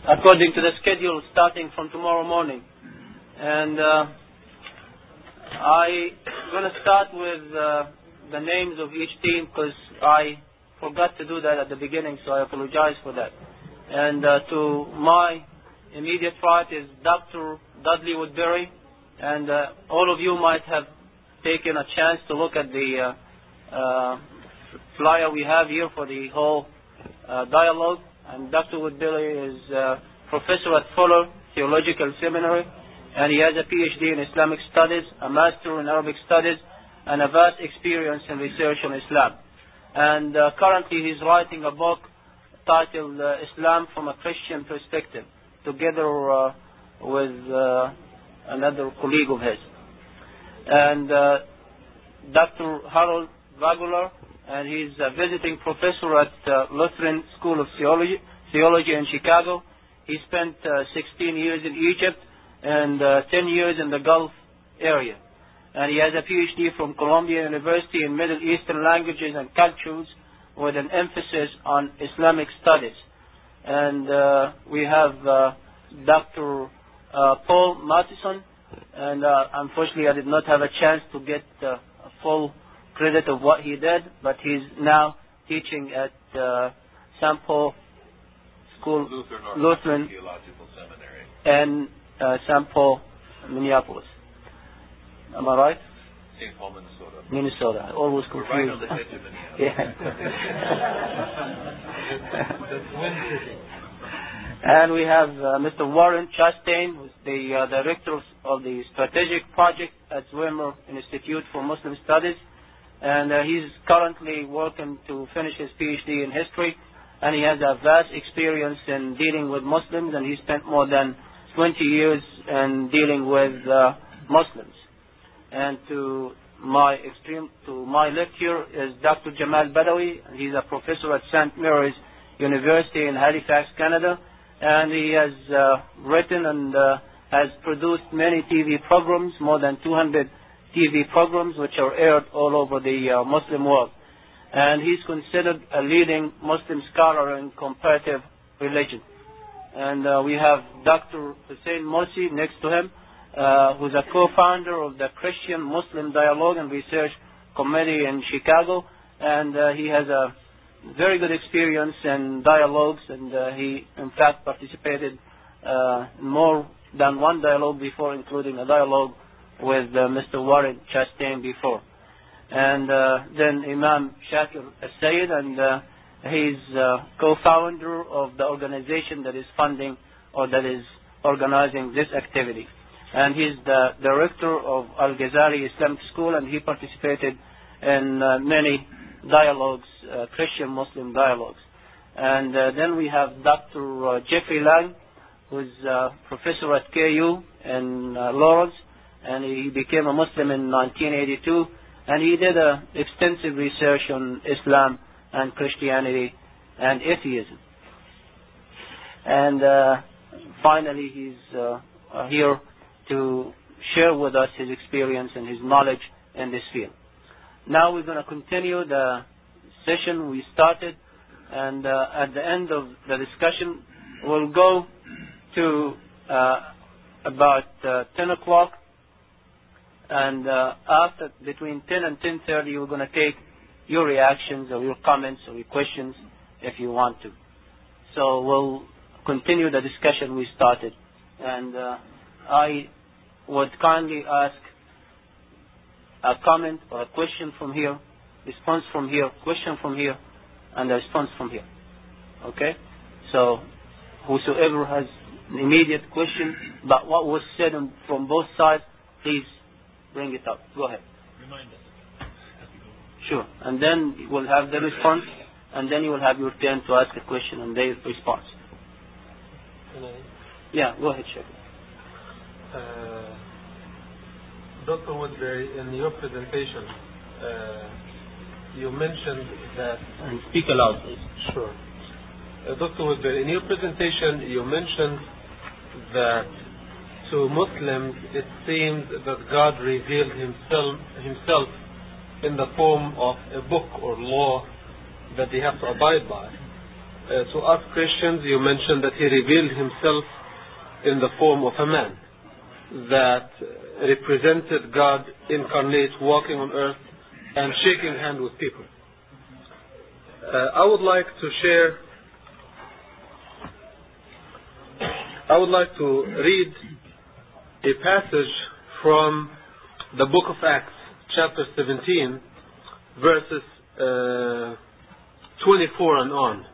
according to the schedule, starting from tomorrow morning. And I'm going to start with the names of each team because I forgot to do that at the beginning, so I apologize for that. And to my immediate right is Dr. Dudley Woodbury, and all of you might have taken a chance to look at the flyer we have here for the whole dialogue. And Dr. Woodbury is professor at Fuller Theological Seminary, and he has a PhD in Islamic Studies, a Master in Arabic Studies, and a vast experience in research on Islam. And currently he's writing a book titled Islam from a Christian Perspective, together with another colleague of his. And Dr. Harold Vagular, and he's a visiting professor at Lutheran School of Theology in Chicago. He spent 16 years in Egypt and 10 years in the Gulf area. And he has a PhD from Columbia University in Middle Eastern Languages and Cultures with an emphasis on Islamic Studies. And we have Dr. Paul Matheson, and unfortunately I did not have a chance to get a full credit of what he did, but he's now teaching at St. Paul School, Lutheran Theological Seminary, and St. Paul, Minneapolis. Am I right? St. Paul, Minnesota. Minnesota. I always confused. We're right on the edge of Minneapolis. And we have Mr. Warren Chastain, who's the director of the strategic project at Zwimmer Institute for Muslim Studies. And he's currently working to finish his PhD in history. And he has a vast experience in dealing with Muslims, and he spent more than 20 years in dealing with Muslims. And to my left here is Dr. Jamal Badawi. He's a professor at St. Mary's University in Halifax, Canada. And he has written and has produced many TV programs, more than 200 TV programs, which are aired all over the Muslim world. And he's considered a leading Muslim scholar in comparative religion. And we have Dr. Hussein Morsi next to him, who's a co-founder of the Christian Muslim Dialogue and Research Committee in Chicago. And he has a very good experience in dialogues, and he in fact participated in more than one dialogue before, including a dialogue with Mr. Warren Chastain before. And then Imam Shakir Al-Sayed, and he's co-founder of the organization that is funding or that is organizing this activity. And he's the director of Al-Ghazali Islamic School, and he participated in many dialogues, Christian-Muslim dialogues. And then we have Dr. Jeffrey Lang, who's a professor at KU in Lawrence, and he became a Muslim in 1982, and he did extensive research on Islam and Christianity and atheism. And finally, he's here to share with us his experience and his knowledge in this field. Now we're going to continue the session we started, and at the end of the discussion, we'll go to about 10 o'clock, and after between 10 and 10:30, we're going to take your reactions or your comments or your questions if you want to. So we'll continue the discussion we started, and I would kindly ask a comment or a question from here, response from here, question from here, and a response from here. Okay? So whosoever has an immediate question about what was said from both sides, please bring it up. Go ahead. Remind us. Sure. And then we'll have the response, and then you will have your turn to ask a question and their response. Hello. Yeah, go ahead, Sheikh. Dr. Woodbury, in your presentation, you mentioned that... And speak aloud, please. Sure. Dr. Woodbury, in your presentation, you mentioned that to Muslims, it seems that God revealed himself in the form of a book or law that they have to abide by. to us Christians, you mentioned that he revealed himself in the form of a man that represented God incarnate, walking on earth and shaking hands with people. I would like to read a passage from the book of Acts, chapter 17, verses 24 and on.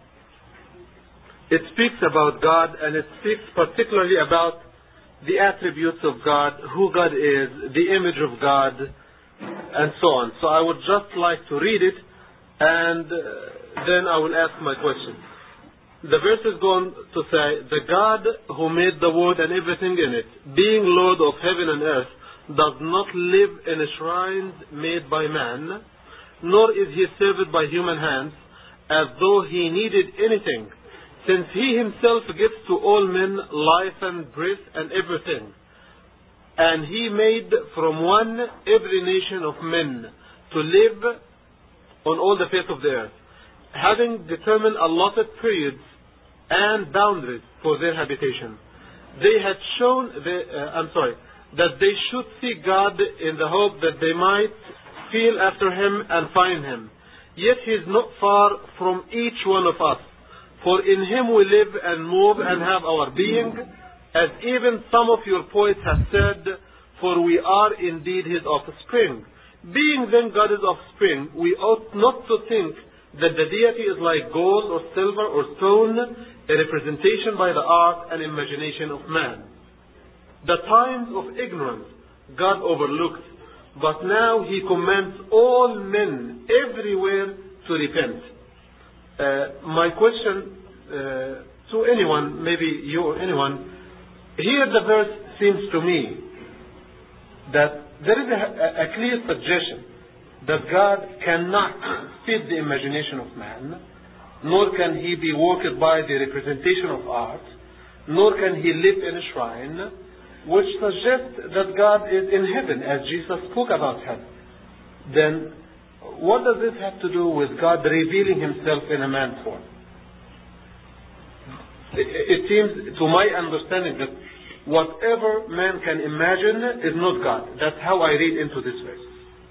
It speaks about God, and it speaks particularly about the attributes of God, who God is, the image of God, and so on. So I would just like to read it, and then I will ask my question. The verse is going to say, "The God who made the world and everything in it, being Lord of heaven and earth, does not live in shrines made by man, nor is he served by human hands, as though he needed anything, since he himself gives to all men life and breath and everything. And he made from one every nation of men to live on all the face of the earth, having determined allotted periods and boundaries for their habitation. They had shown that they should seek God in the hope that they might feel after him and find him. Yet he is not far from each one of us. For in him we live and move and have our being, as even some of your poets have said, for we are indeed his offspring. Being then God's offspring, we ought not to think that the deity is like gold or silver or stone, a representation by the art and imagination of man. The times of ignorance God overlooked, but now he commands all men everywhere to repent." My question to anyone, maybe you or anyone, here the verse seems to me that there is a clear suggestion that God cannot fit the imagination of man, nor can he be worked by the representation of art, nor can he live in a shrine, which suggests that God is in heaven, as Jesus spoke about heaven. Then what does this have to do with God revealing himself in a man form? It seems, to my understanding, that whatever man can imagine is not God. That's how I read into this verse.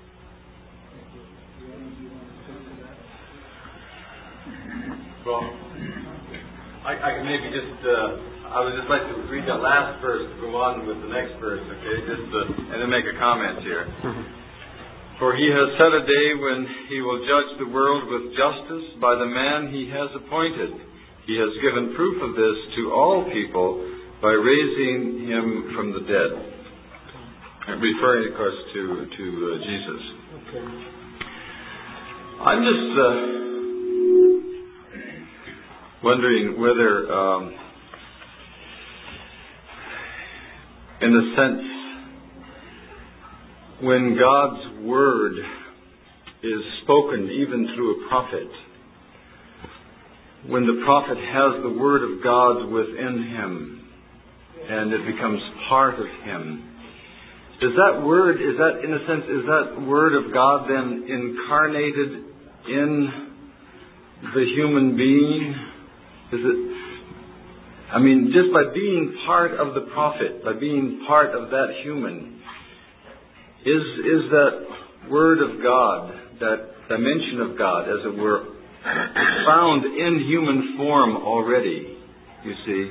Well, I can maybe just, I would just like to read that last verse to go on with the next verse, okay? And then make a comment here. "For he has set a day when he will judge the world with justice by the man he has appointed. He has given proof of this to all people by raising him from the dead." Referring, of course, to Jesus. Okay. I'm just wondering whether, in a sense, when God's word is spoken even through a prophet, when the prophet has the word of God within him and it becomes part of him, is that word of God then incarnated in the human being? Is it, I mean, just by being part of the prophet, by being part of that human, is that word of God, that dimension of God, as it were, found in human form already, you see?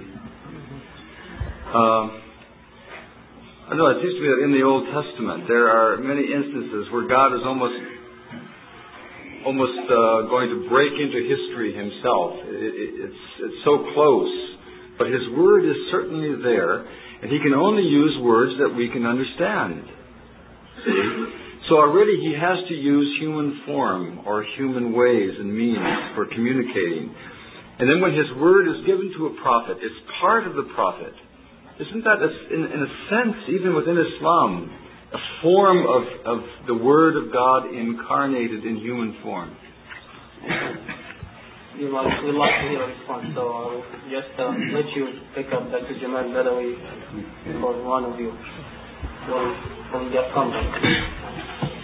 I don't know, it seems to me that in the Old Testament there are many instances where God is almost going to break into history himself. It's so close. But his word is certainly there, and he can only use words that we can understand. See? So already he has to use human form or human ways and means for communicating. And then when his word is given to a prophet, it's part of the prophet. Isn't that, in a sense, even within Islam, a form of the word of God incarnated in human form? We'd like to hear a response, so I'll just let you pick up Dr. Jamal Badawi for one of you from your comment.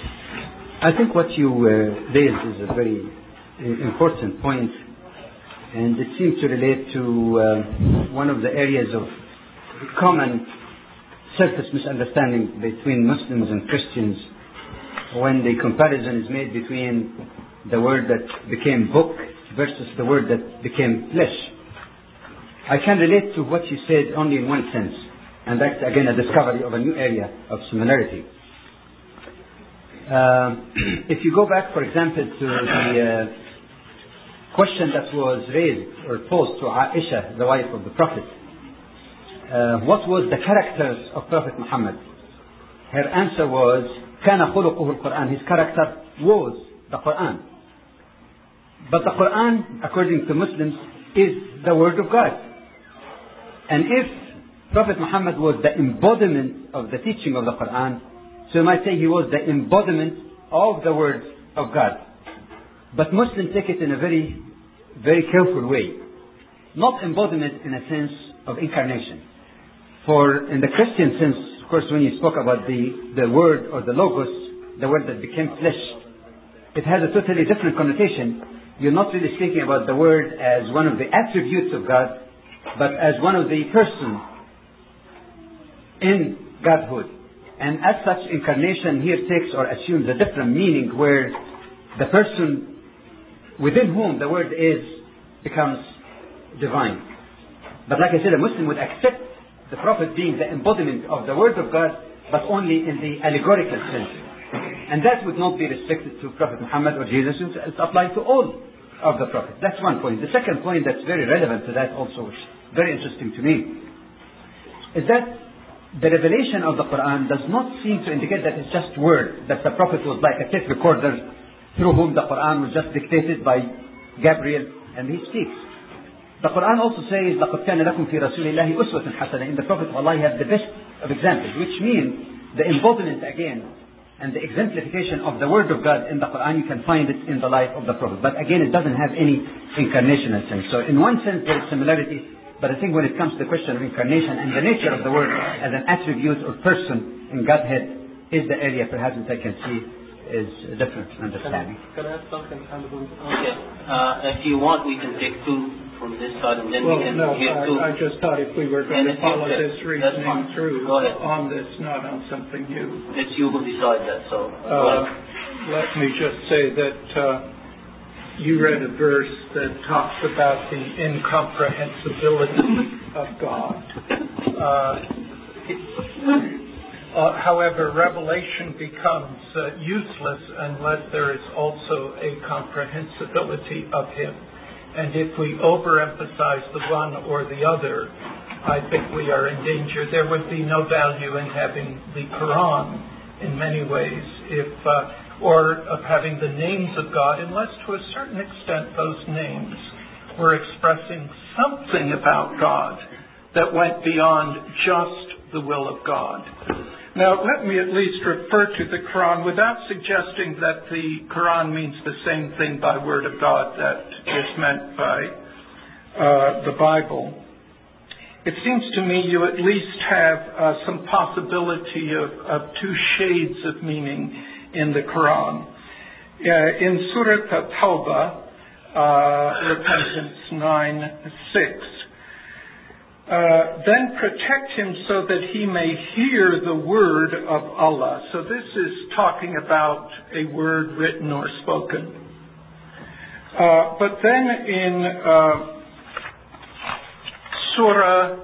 I think what you raised is a very important point, and it seems to relate to one of the areas of common surface misunderstanding between Muslims and Christians, when the comparison is made between the word that became book versus the word that became flesh. I can relate to what you said only in one sense, and that's again a discovery of a new area of similarity. If you go back, for example, to the question that was raised or posed to Aisha, the wife of the Prophet, what was the characters of Prophet Muhammad? Her answer was, كان خلقه القرآن. His character was the Quran. But the Quran, according to Muslims, is the word of God. And if Prophet Muhammad was the embodiment of the teaching of the Quran, so you might say he was the embodiment of the word of God. But Muslims take it in a very, very careful way. Not embodiment in a sense of incarnation. For in the Christian sense, of course, when you spoke about the word or the logos, the word that became flesh, it has a totally different connotation. You're not really speaking about the word as one of the attributes of God, but as one of the persons in Godhood. And as such, incarnation here takes or assumes a different meaning, where the person within whom the word is becomes divine. But like I said, a Muslim would accept the Prophet being the embodiment of the word of God, but only in the allegorical sense. And that would not be restricted to Prophet Muhammad or Jesus. It's applied to all of the Prophets. That's one point. The second point that's very relevant to that also, which is very interesting to me, is that the revelation of the Quran does not seem to indicate that it's just word, that the Prophet was like a tape recorder through whom the Quran was just dictated by Gabriel and he speaks. The Quran also says, لَقَدْ كَانَ لَكُمْ فِي رَسُولِ اللَّهِ أُسْوَةٌ حَسَنَةٌ. In the Prophet of Allah you have the best of examples, which means the embodiment again and the exemplification of the word of God in the Quran, you can find it in the life of the Prophet. But again, it doesn't have any incarnational sense. So in one sense there is similarity, but I think when it comes to the question of incarnation and the nature of the word as an attribute or person in Godhead is the area perhaps that I can see is a different understanding. Can I add something? Okay. If you want, we can take two from this side and then we can hear two. I just thought if we were going to follow this reasoning through on this, not on something new. It's you who decide that, so let me just say that you read a verse that talks about the incomprehensibility of God. However, revelation becomes useless unless there is also a comprehensibility of Him. And if we overemphasize the one or the other, I think we are in danger. There would be no value in having the Quran in many ways, or of having the names of God, unless to a certain extent those names were expressing something about God that went beyond just the will of God. Now, let me at least refer to the Quran without suggesting that the Quran means the same thing by word of God that is meant by the Bible. It seems to me you at least have some possibility of two shades of meaning in the Quran. In Surah At-Tawbah, Repentance 9:6, then protect him so that he may hear the word of Allah. So this is talking about a word written or spoken. But then in Surah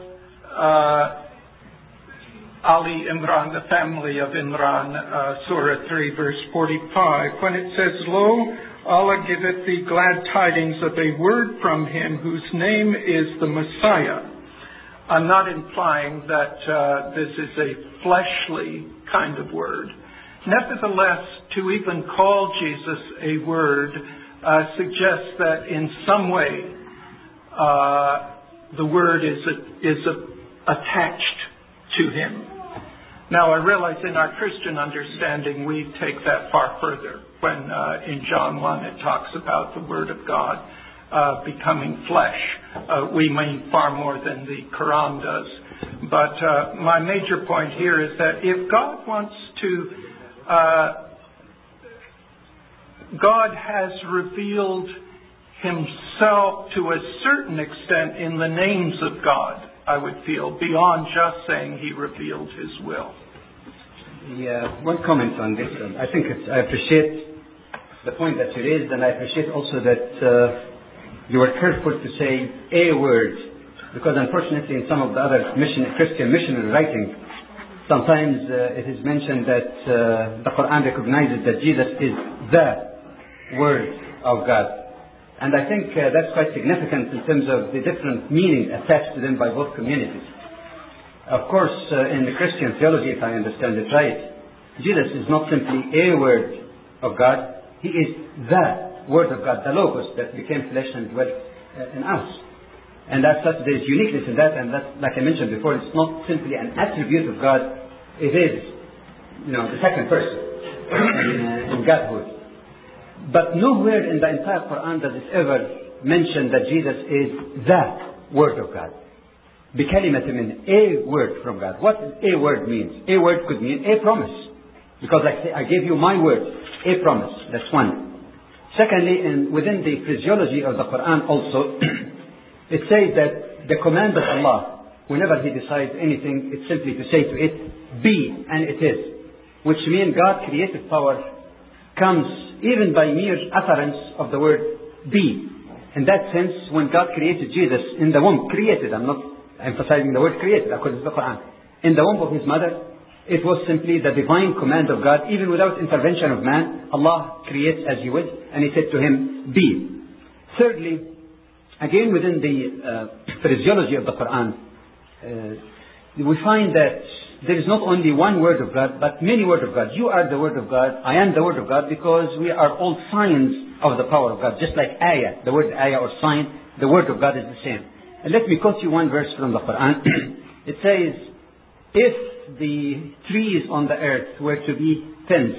Ali Imran, the family of Imran, Surah 3, verse 45, when it says, Lo, Allah giveth thee glad tidings of a word from him whose name is the Messiah. I'm not implying that this is a fleshly kind of word. Nevertheless, to even call Jesus a word suggests that in some way the word is attached to him. Now, I realize in our Christian understanding we take that far further when in John 1 it talks about the Word of God becoming flesh. We mean far more than the Quran does. But my major point here is that if God wants to, God has revealed himself to a certain extent in the names of God, I would feel, beyond just saying he revealed his will. Yeah, one comment on this. I think I appreciate the point that you raised, and I appreciate also that you were careful to say a word, because unfortunately in some of the other Christian missionary writing, sometimes it is mentioned that the Quran recognizes that Jesus is the Word of God. And I think that's quite significant in terms of the different meanings attached to them by both communities. Of course, in the Christian theology, if I understand it right, Jesus is not simply a Word of God. He is the Word of God, the Logos that became flesh and dwelt in us. And as such, there is uniqueness in that, and that, like I mentioned before, it's not simply an attribute of God. It is, the second person in Godhood. But nowhere in the entire Quran does it ever mention that Jesus is the Word of God. بكلمة من, a word from God. What a word means? A word could mean a promise. Because I gave you my word, a promise. That's one. Secondly, within the phraseology of the Quran also, it says that the command of Allah, whenever He decides anything, it's simply to say to it, be, and it is. Which means God's creative power comes even by mere utterance of the word be. In that sense, when God created Jesus in the womb, created, I'm not emphasizing the word created according to the Quran, in the womb of His mother, it was simply the divine command of God, even without intervention of man. Allah creates as He will, and He said to him, be. Thirdly, again within the phraseology of the Quran, we find that there is not only one Word of God, but many Word of God. You are the Word of God, I am the Word of God, because we are all signs of the power of God. Just like ayah, the word ayah or sign, the Word of God is the same. And let me quote you one verse from the Quran. It says, if the trees on the earth were to be pens,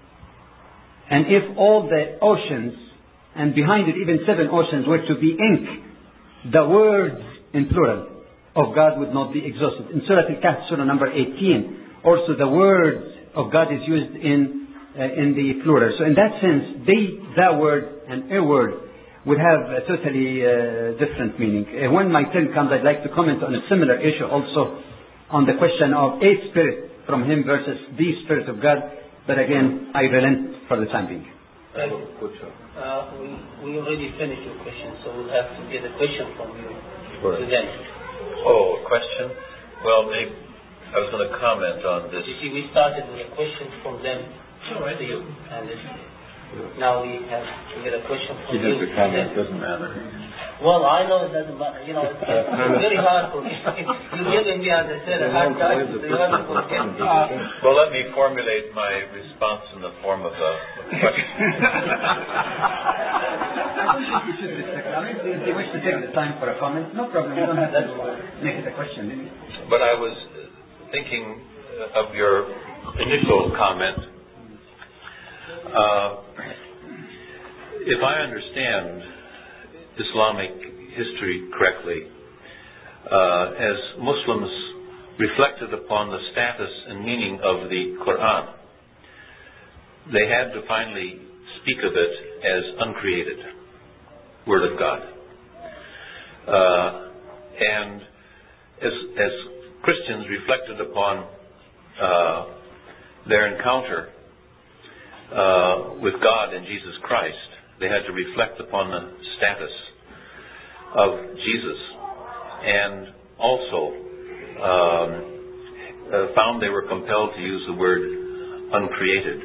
and if all the oceans, and behind it even 7 oceans, were to be ink, the words in plural of God would not be exhausted. In Surah Al-Kahf, Surah number 18, also the word of God is used in the plural. So in that sense, the word and a word would have a totally different meaning. When my turn comes, I'd like to comment on a similar issue also on the question of a spirit from Him versus the Spirit of God. But again, I relent for the time being. We already finished your question, so we'll have to get a question from you to them. Oh, a question? Well, maybe I was going to comment on this. You see, we started with a question from them to you, and now we get a question from you. He does a comment, it doesn't matter. Well, I know it doesn't matter. It's very hard for me. You're giving me, as I said, a hard time. So you haven't forget. Well, let me formulate my response in the form of a question. If you wish to take the time for a comment, no problem. You don't have to make it a question. But I was thinking of your initial comment. If I understand Islamic history correctly, as Muslims reflected upon the status and meaning of the Quran, they had to finally speak of it as uncreated Word of God. And as Christians reflected upon their encounter with God and Jesus Christ, they had to reflect upon the status of Jesus, and also found they were compelled to use the word uncreated.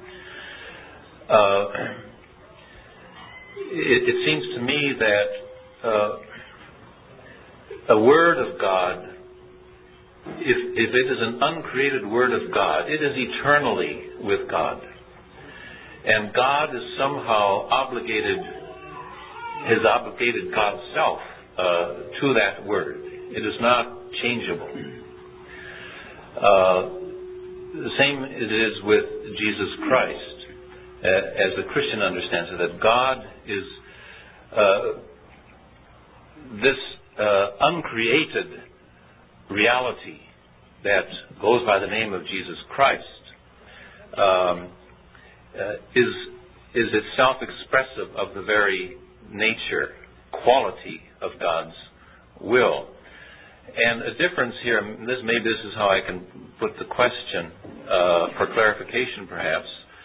It seems to me that a Word of God, if it is an uncreated Word of God, it is eternally with God. And God is somehow has obligated God's self to that Word. It is not changeable. The same it is with Jesus Christ, as the Christian understands it, that God is this uncreated reality that goes by the name of Jesus Christ. Is itself expressive of the very nature, quality of God's will. And a difference here, maybe this is how I can put the question for clarification perhaps.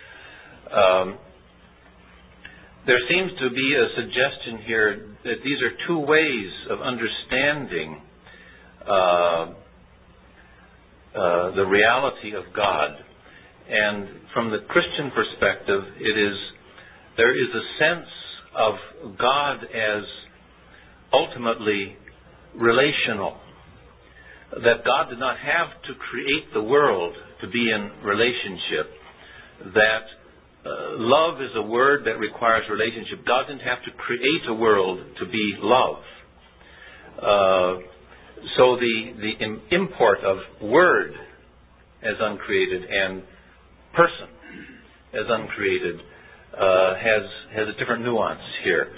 There seems to be a suggestion here that these are two ways of understanding the reality of God. And from the Christian perspective, there is a sense of God as ultimately relational. That God did not have to create the world to be in relationship. That love is a word that requires relationship. God didn't have to create a world to be love. So the import of word as uncreated and person as uncreated has a different nuance here.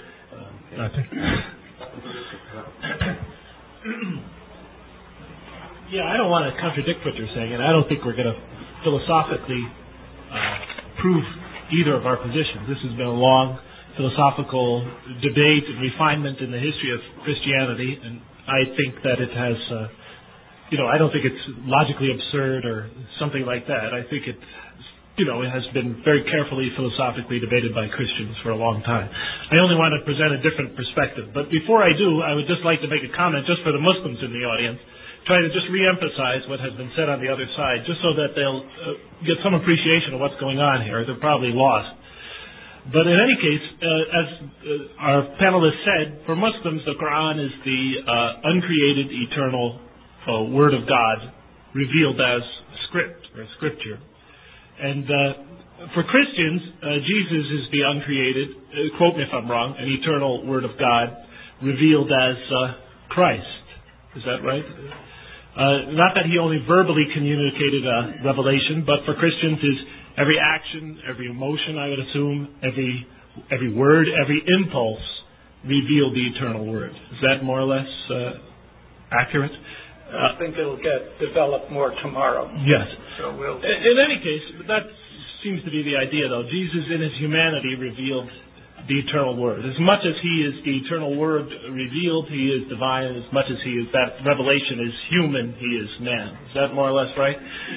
Yeah, I don't want to contradict what you're saying, and I don't think we're going to philosophically prove either of our positions. This has been a long philosophical debate and refinement in the history of Christianity, and I think that it has, I don't think it's logically absurd or something like that. I think it has been very carefully philosophically debated by Christians for a long time. I only want to present a different perspective. But before I do, I would just like to make a comment just for the Muslims in the audience, try to just reemphasize what has been said on the other side, just so that they'll get some appreciation of what's going on here. They're probably lost. But in any case, as our panelists said, for Muslims, the Quran is the uncreated, eternal Word of God revealed as script or scripture. And for Christians, Jesus is the uncreated, quote me if I'm wrong, an eternal Word of God revealed as Christ. Is that right? Not that he only verbally communicated a revelation, but for Christians is every action, every emotion, I would assume, every word, every impulse revealed the eternal Word. Is that more or less accurate? I think it'll get developed more tomorrow. Yes. So in any case, that seems to be the idea, though. Jesus in his humanity revealed the eternal Word. As much as he is the eternal Word revealed, he is divine. As much as he is that revelation is human, he is man. Is that more or less right?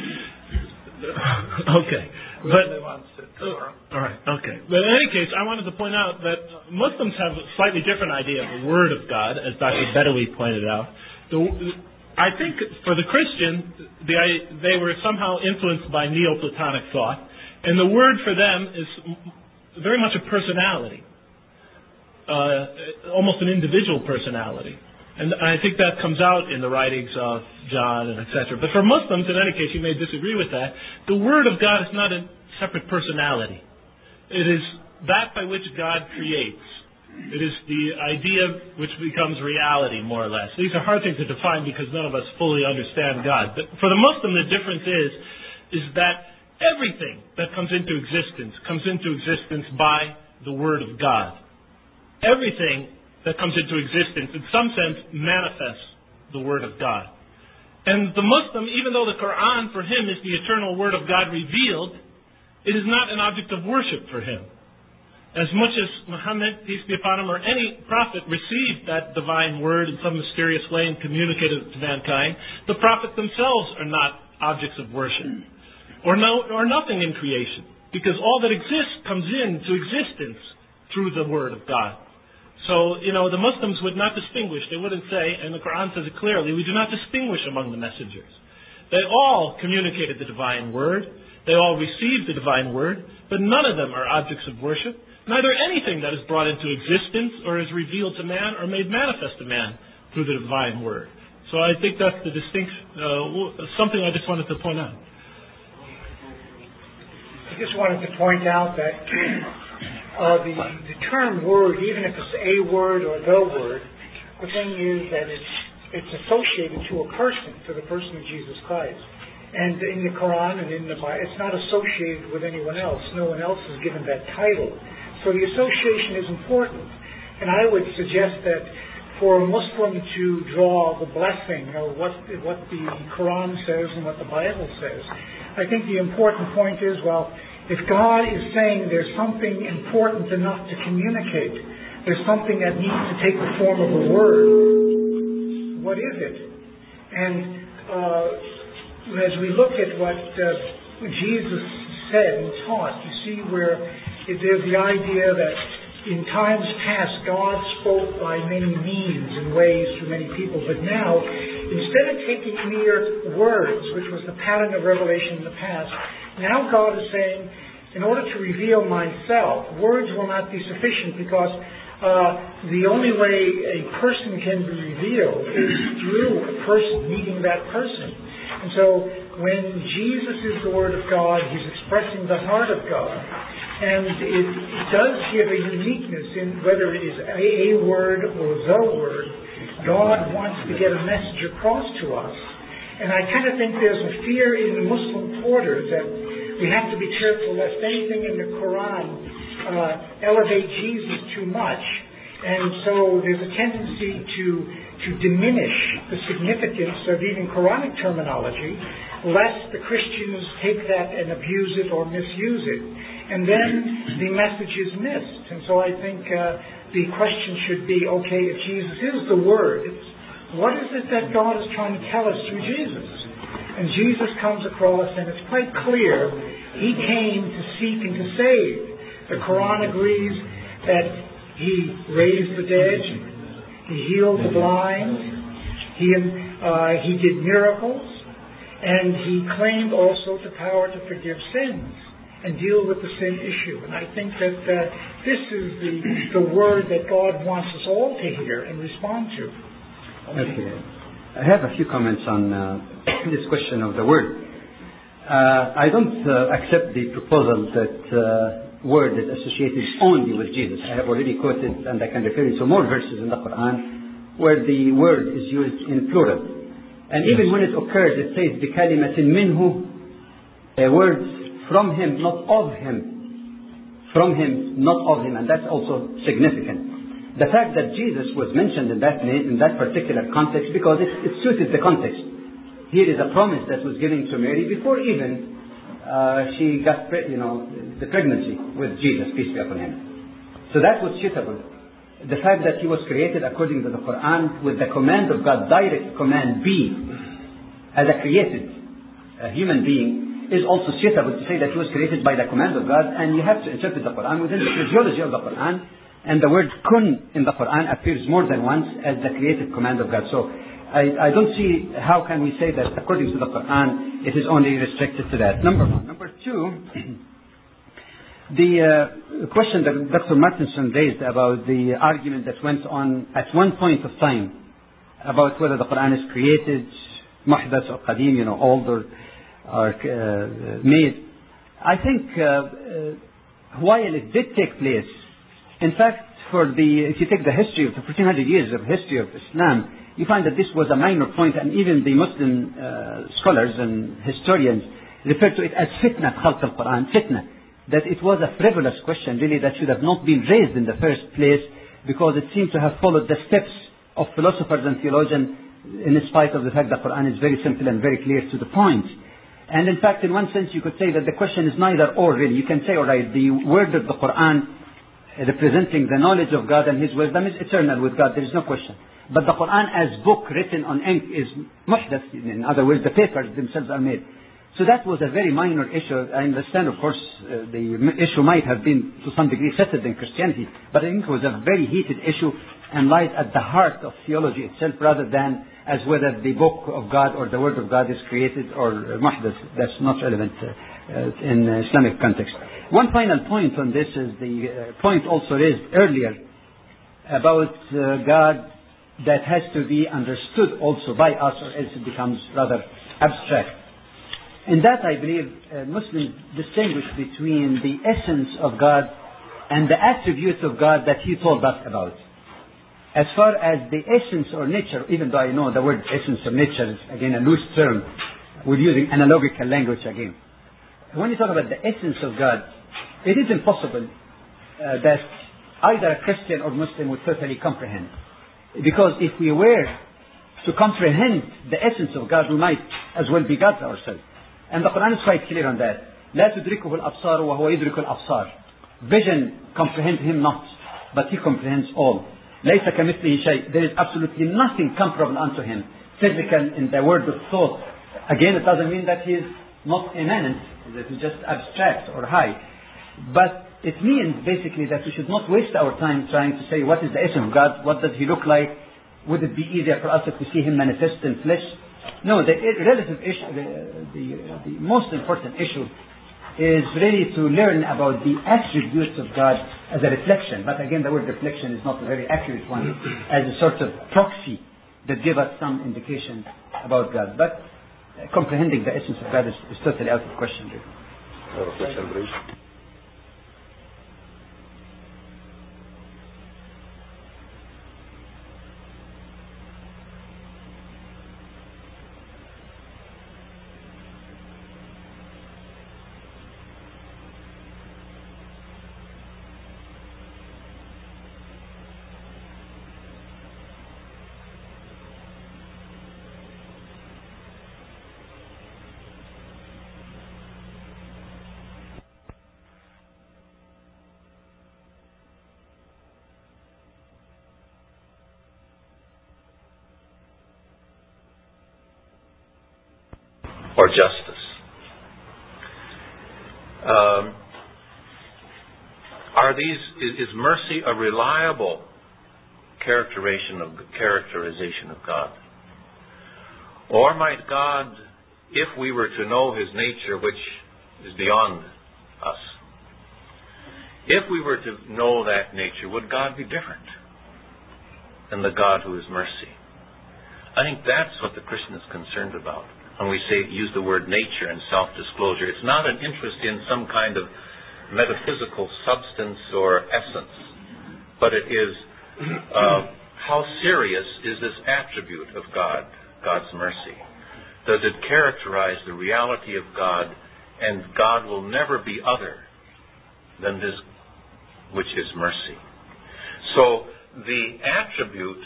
Okay. All right. Okay. But in any case, I wanted to point out that Muslims have a slightly different idea of the Word of God, as Dr. Bedawi pointed out. I think for the Christian, they were somehow influenced by Neoplatonic thought, and the Word for them is very much a personality, almost an individual personality. And I think that comes out in the writings of John and etc. But for Muslims, in any case, you may disagree with that, the Word of God is not a separate personality. It is that by which God creates. It is the idea which becomes reality, more or less. These are hard things to define because none of us fully understand God. But for the Muslim, the difference is that everything that comes into existence by the Word of God. Everything that comes into existence, in some sense, manifests the Word of God. And the Muslim, even though the Quran for him is the eternal Word of God revealed, it is not an object of worship for him. As much as Muhammad, peace be upon him, or any prophet received that divine word in some mysterious way and communicated it to mankind, the prophets themselves are not objects of worship, or nothing in creation, because all that exists comes into existence through the Word of God. So, the Muslims would not distinguish. They wouldn't say, and the Quran says it clearly, we do not distinguish among the messengers. They all communicated the divine word. They all received the divine word, but none of them are objects of worship. Neither anything that is brought into existence or is revealed to man or made manifest to man through the divine word. So I think that's the distinction, something I just wanted to point out. I just wanted to point out that the term word, even if it's a word or the word, the thing is that it's associated to a person, to the person of Jesus Christ. And in the Quran and in the Bible, it's not associated with anyone else. No one else is given that title. So the association is important. And I would suggest that for a Muslim to draw the blessing of what the Quran says and what the Bible says, I think the important point is, if God is saying there's something important enough to communicate, there's something that needs to take the form of a word. What is it? And as we look at what Jesus said and taught, you see where there's the idea that in times past, God spoke by many means and ways to many people. But now, instead of taking mere words, which was the pattern of revelation in the past, now God is saying, in order to reveal myself, words will not be sufficient, because the only way a person can be revealed is through a person, meeting that person. And so when Jesus is the Word of God, He's expressing the heart of God. And it does give a uniqueness in whether it is a word or the word. God wants to get a message across to us. And I kind of think there's a fear in the Muslim quarters that we have to be careful lest anything in the Quran elevate Jesus too much. And so there's a tendency to diminish the significance of even Quranic terminology, lest the Christians take that and abuse it or misuse it. And then the message is missed. And so I think the question should be, okay, if Jesus is the Word, what is it that God is trying to tell us through Jesus? And Jesus comes across, and it's quite clear, He came to seek and to save. The Quran agrees that He raised the dead, He healed the blind, He did miracles, and He claimed also the power to forgive sins and deal with the sin issue. And I think that this is the word that God wants us all to hear and respond to. Okay. I have a few comments on this question of the word. I don't accept the proposal that word is associated only with Jesus. I have already quoted, and I can refer you to more verses in the Quran where the word is used in plural. And even when it occurs, it says, بِكَلِمَةٍ مِّنْهُ, words from Him, not of Him. From Him, not of Him. And that's also significant. The fact that Jesus was mentioned in that particular context, because it suited the context. Here is a promise that was given to Mary before even she got the pregnancy with Jesus, peace be upon Him. So that was suitable. The fact that He was created according to the Quran with the command of God, direct command, be, as a created human being, is also suitable to say that He was created by the command of God. And you have to interpret the Quran within the physiology of the Quran. And the word kun in the Quran appears more than once as the creative command of God. So I don't see how can we say that according to the Quran it is only restricted to that. Number one. Number two, the question that Dr. Martinson raised about the argument that went on at one point of time about whether the Quran is created, muhdath or qadim, old or made. I think while it did take place, in fact, if you take the history of the 1400 years of history of Islam, you find that this was a minor point, and even the Muslim scholars and historians refer to it as fitna khalq al-Quran, fitna, that it was a frivolous question really that should have not been raised in the first place, because it seemed to have followed the steps of philosophers and theologians, in spite of the fact that the Quran is very simple and very clear to the point. And in fact, in one sense, you could say that the question is neither or really. You can say, all right, the word of the Quran representing the knowledge of God and His wisdom is eternal with God. There is no question. But the Quran as book written on ink is muhdath. In other words, the papers themselves are made. So that was a very minor issue. I understand, of course, the issue might have been to some degree settled in Christianity, but I think it was a very heated issue and lies at the heart of theology itself, rather than as whether the book of God or the word of God is created or muhdath. That's not relevant in Islamic context. One final point on this is the point also raised earlier about God that has to be understood also by us, or else it becomes rather abstract. In that, I believe Muslims distinguish between the essence of God and the attributes of God that He told us about. As far as the essence or nature, even though I know the word essence or nature is again a loose term, we're using analogical language again. When you talk about the essence of God, it is impossible that either a Christian or Muslim would totally comprehend. Because if we were to comprehend the essence of God, we might as well be God ourselves. And the Quran is quite clear on that. لا تدركه الأبصار وهو يدرك الأبصار. Vision comprehends Him not. but He comprehends all. ليس كمثله شيء. There is absolutely nothing comparable unto Him. Physical in the word of thought. Again, it doesn't mean that He is not immanent, that He is just abstract or high. But it means basically that we should not waste our time trying to say what is the essence of God, what does He look like, would it be easier for us if we see Him manifest in flesh? No, the relative issue, the most important issue is really to learn about the attributes of God as a reflection. But again, the word reflection is not a very accurate one, as a sort of proxy that give us some indication about God. But comprehending the essence of God is totally out of question. I have a question, please. Or justice. Is mercy a reliable characterization of God? Or might God, if we were to know His nature, which is beyond us, if we were to know that nature, would God be different than the God who is mercy? I think that's what the Christian is concerned about. When we use the word nature and self-disclosure, it's not an interest in some kind of metaphysical substance or essence, but it is how serious is this attribute of God, God's mercy? Does it characterize the reality of God, and God will never be other than this which is mercy? So the attribute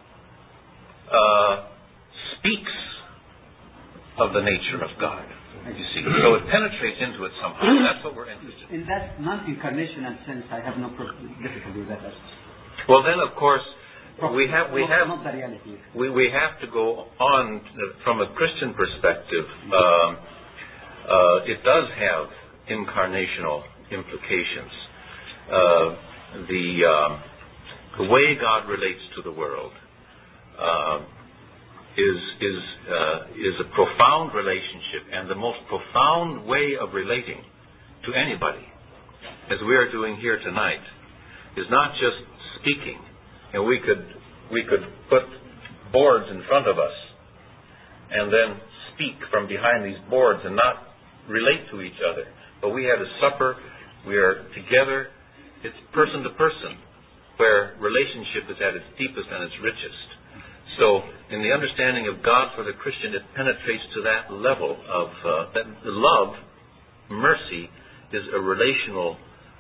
speaks of the nature of God. You see, so it penetrates into it somehow. That's what we're interested in. In that non-incarnational sense, I have no difficulty with that. Well, then, of course, we have not the reality. We have to go on from a Christian perspective. It does have incarnational implications. The way God relates to the world is a profound relationship, and the most profound way of relating to anybody, as we are doing here tonight, is not just speaking. And we could put boards in front of us and then speak from behind these boards and not relate to each other. But we had a supper, we are together, it's person to person, where relationship is at its deepest and its richest. So, in the understanding of God for the Christian, it penetrates to that level of that love, mercy, is a relational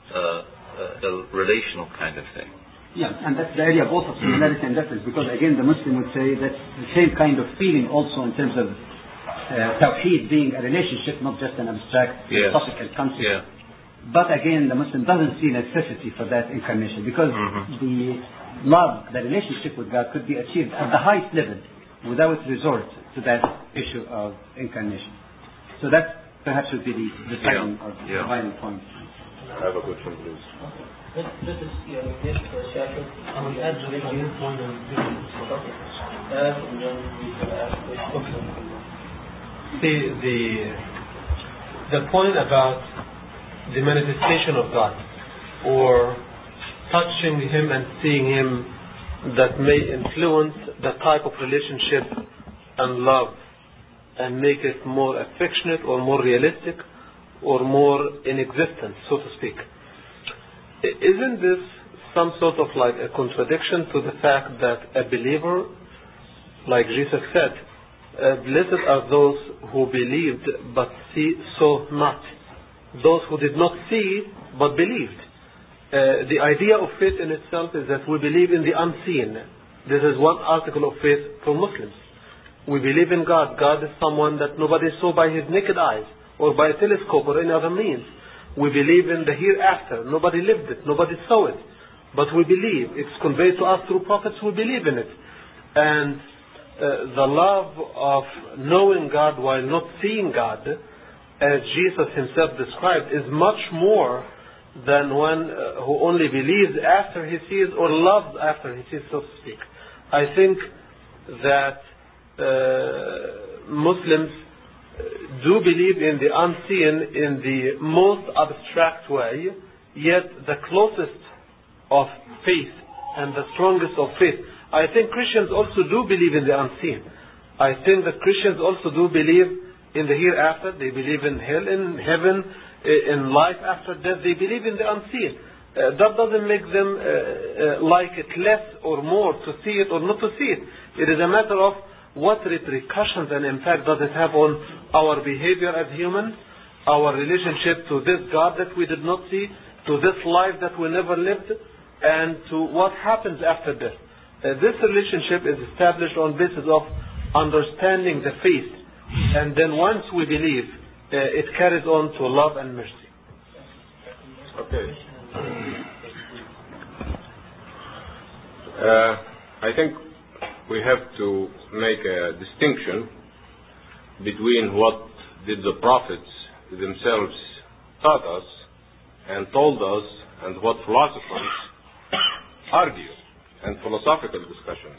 kind of thing. Yeah, and that's the area both of similarity and difference, because again, the Muslim would say that's the same kind of feeling also in terms of Tawheed being a relationship, not just an abstract philosophical concept. Yeah. But again, the Muslim doesn't see necessity for that incarnation, because the love, the relationship with God could be achieved at the highest level without resort to that issue of incarnation. So that perhaps would be the deciding or dividing point. I have a question, please. This is your next chapter. I will add the point and the point about the manifestation of God, or touching Him and seeing Him, that may influence the type of relationship and love and make it more affectionate or more realistic or more in existence, so to speak. Isn't this some sort of like a contradiction to the fact that a believer, like Jesus said, blessed are those who believed but saw not, those who did not see but believed. The idea of faith in itself is that we believe in the unseen. This is one article of faith for Muslims. We believe in God. God is someone that nobody saw by his naked eyes or by a telescope or any other means. We believe in the hereafter. Nobody lived it. Nobody saw it. but we believe. It's conveyed to us through prophets who believe in it. And the love of knowing God while not seeing God, as Jesus himself described, is much more than one who only believes after he sees or loves after he sees, so to speak. I think that Muslims do believe in the unseen in the most abstract way, yet the closest of faith and the strongest of faith. I think Christians also do believe in the unseen. I think that Christians also do believe in the hereafter. They believe in hell, in heaven, in life after death. They believe in the unseen. That doesn't make them like it less or more to see it or not to see it. It is a matter of what repercussions and impact does it have on our behavior as humans, our relationship to this God that we did not see, to this life that we never lived, and to what happens after death. This relationship is established on basis of understanding the faith, and then once we believe, it carries on to love and mercy. Okay. I think we have to make a distinction between what did the prophets themselves taught us and told us and what philosophers argue and philosophical discussions.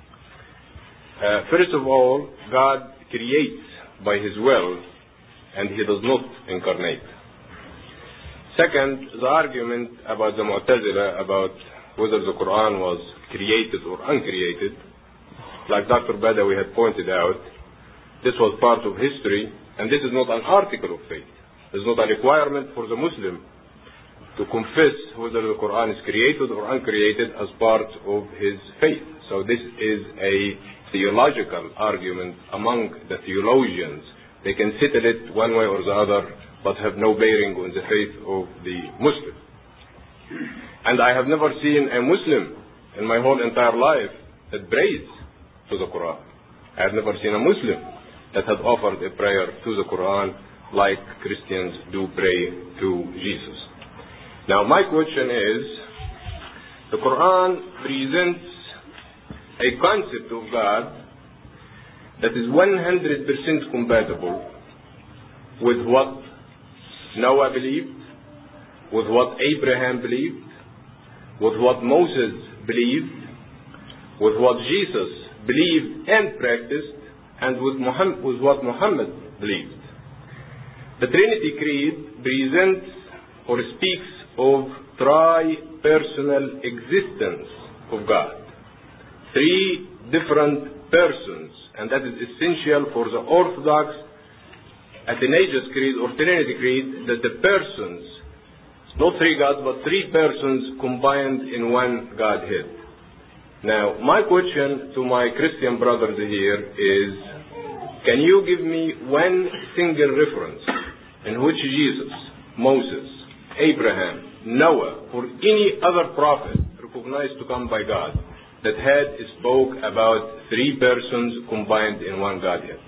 First of all, God creates by his will and he does not incarnate. Second, the argument about the Mu'tazila about whether the Quran was created or uncreated, like Dr. Badawi had pointed out, this was part of history, and this is not an article of faith. It is not a requirement for the Muslim to confess whether the Quran is created or uncreated as part of his faith. So this is a theological argument among the theologians. They can settle it one way or the other, but have no bearing on the faith of the Muslim. And I have never seen a Muslim in my whole entire life that prays to the Quran. I have never seen a Muslim that had offered a prayer to the Quran like Christians do pray to Jesus. Now my question is, the Quran presents a concept of God that is 100% compatible with what Noah believed, with what Abraham believed, with what Moses believed, with what Jesus believed and practiced, and with what Muhammad believed. The Trinity Creed presents or speaks of tri-personal existence of God. Three different persons, and that is essential for the Orthodox Athanasius Creed or Trinity Creed, that the persons, not three gods, but three persons combined in one Godhead. Now, my question to my Christian brothers here is, can you give me one single reference in which Jesus, Moses, Abraham, Noah, or any other prophet recognized to come by God that had spoke about three persons combined in one Godhead?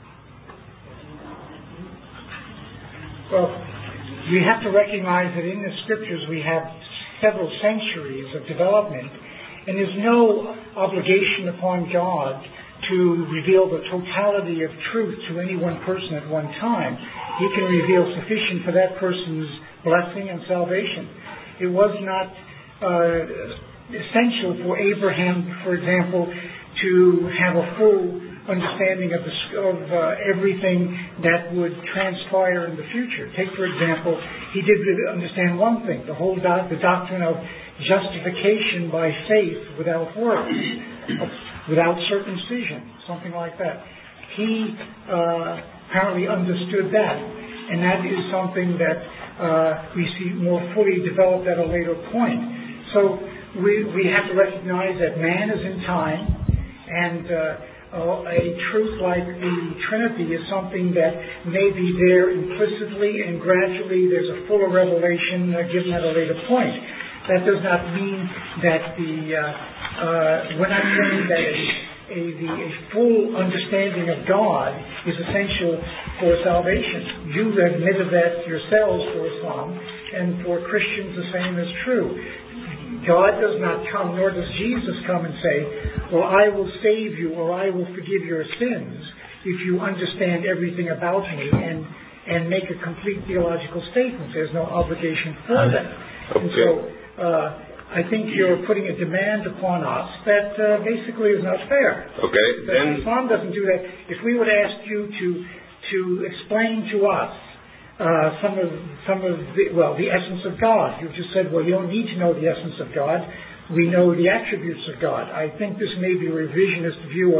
Well, we have to recognize that in the scriptures we have several centuries of development, and there's no obligation upon God to reveal the totality of truth to any one person at one time. He can reveal sufficient for that person's blessing and salvation. It was not essential for Abraham, for example, to have a full understanding of everything that would transpire in the future. Take, for example, he did understand one thing, the doctrine of justification by faith without works, without circumcision, something like that. He apparently understood that, and that is something that we see more fully developed at a later point. So we have to recognize that man is in time, and a truth like the Trinity is something that may be there implicitly, and gradually there's a fuller revelation given at a later point. That does not mean that we're not saying that a full understanding of God is essential for salvation. You admitted that yourselves for Islam, and for Christians the same is true. God does not come, nor does Jesus come and say, well, I will save you or I will forgive your sins if you understand everything about me and make a complete theological statement. There's no obligation for that. Okay. And so I think you're putting a demand upon us that basically is not fair. Okay. Then Islam doesn't do that. If we would ask you to explain to us some of the essence of God. You just said, well, you don't need to know the essence of God. We know the attributes of God. I think this may be a revisionist view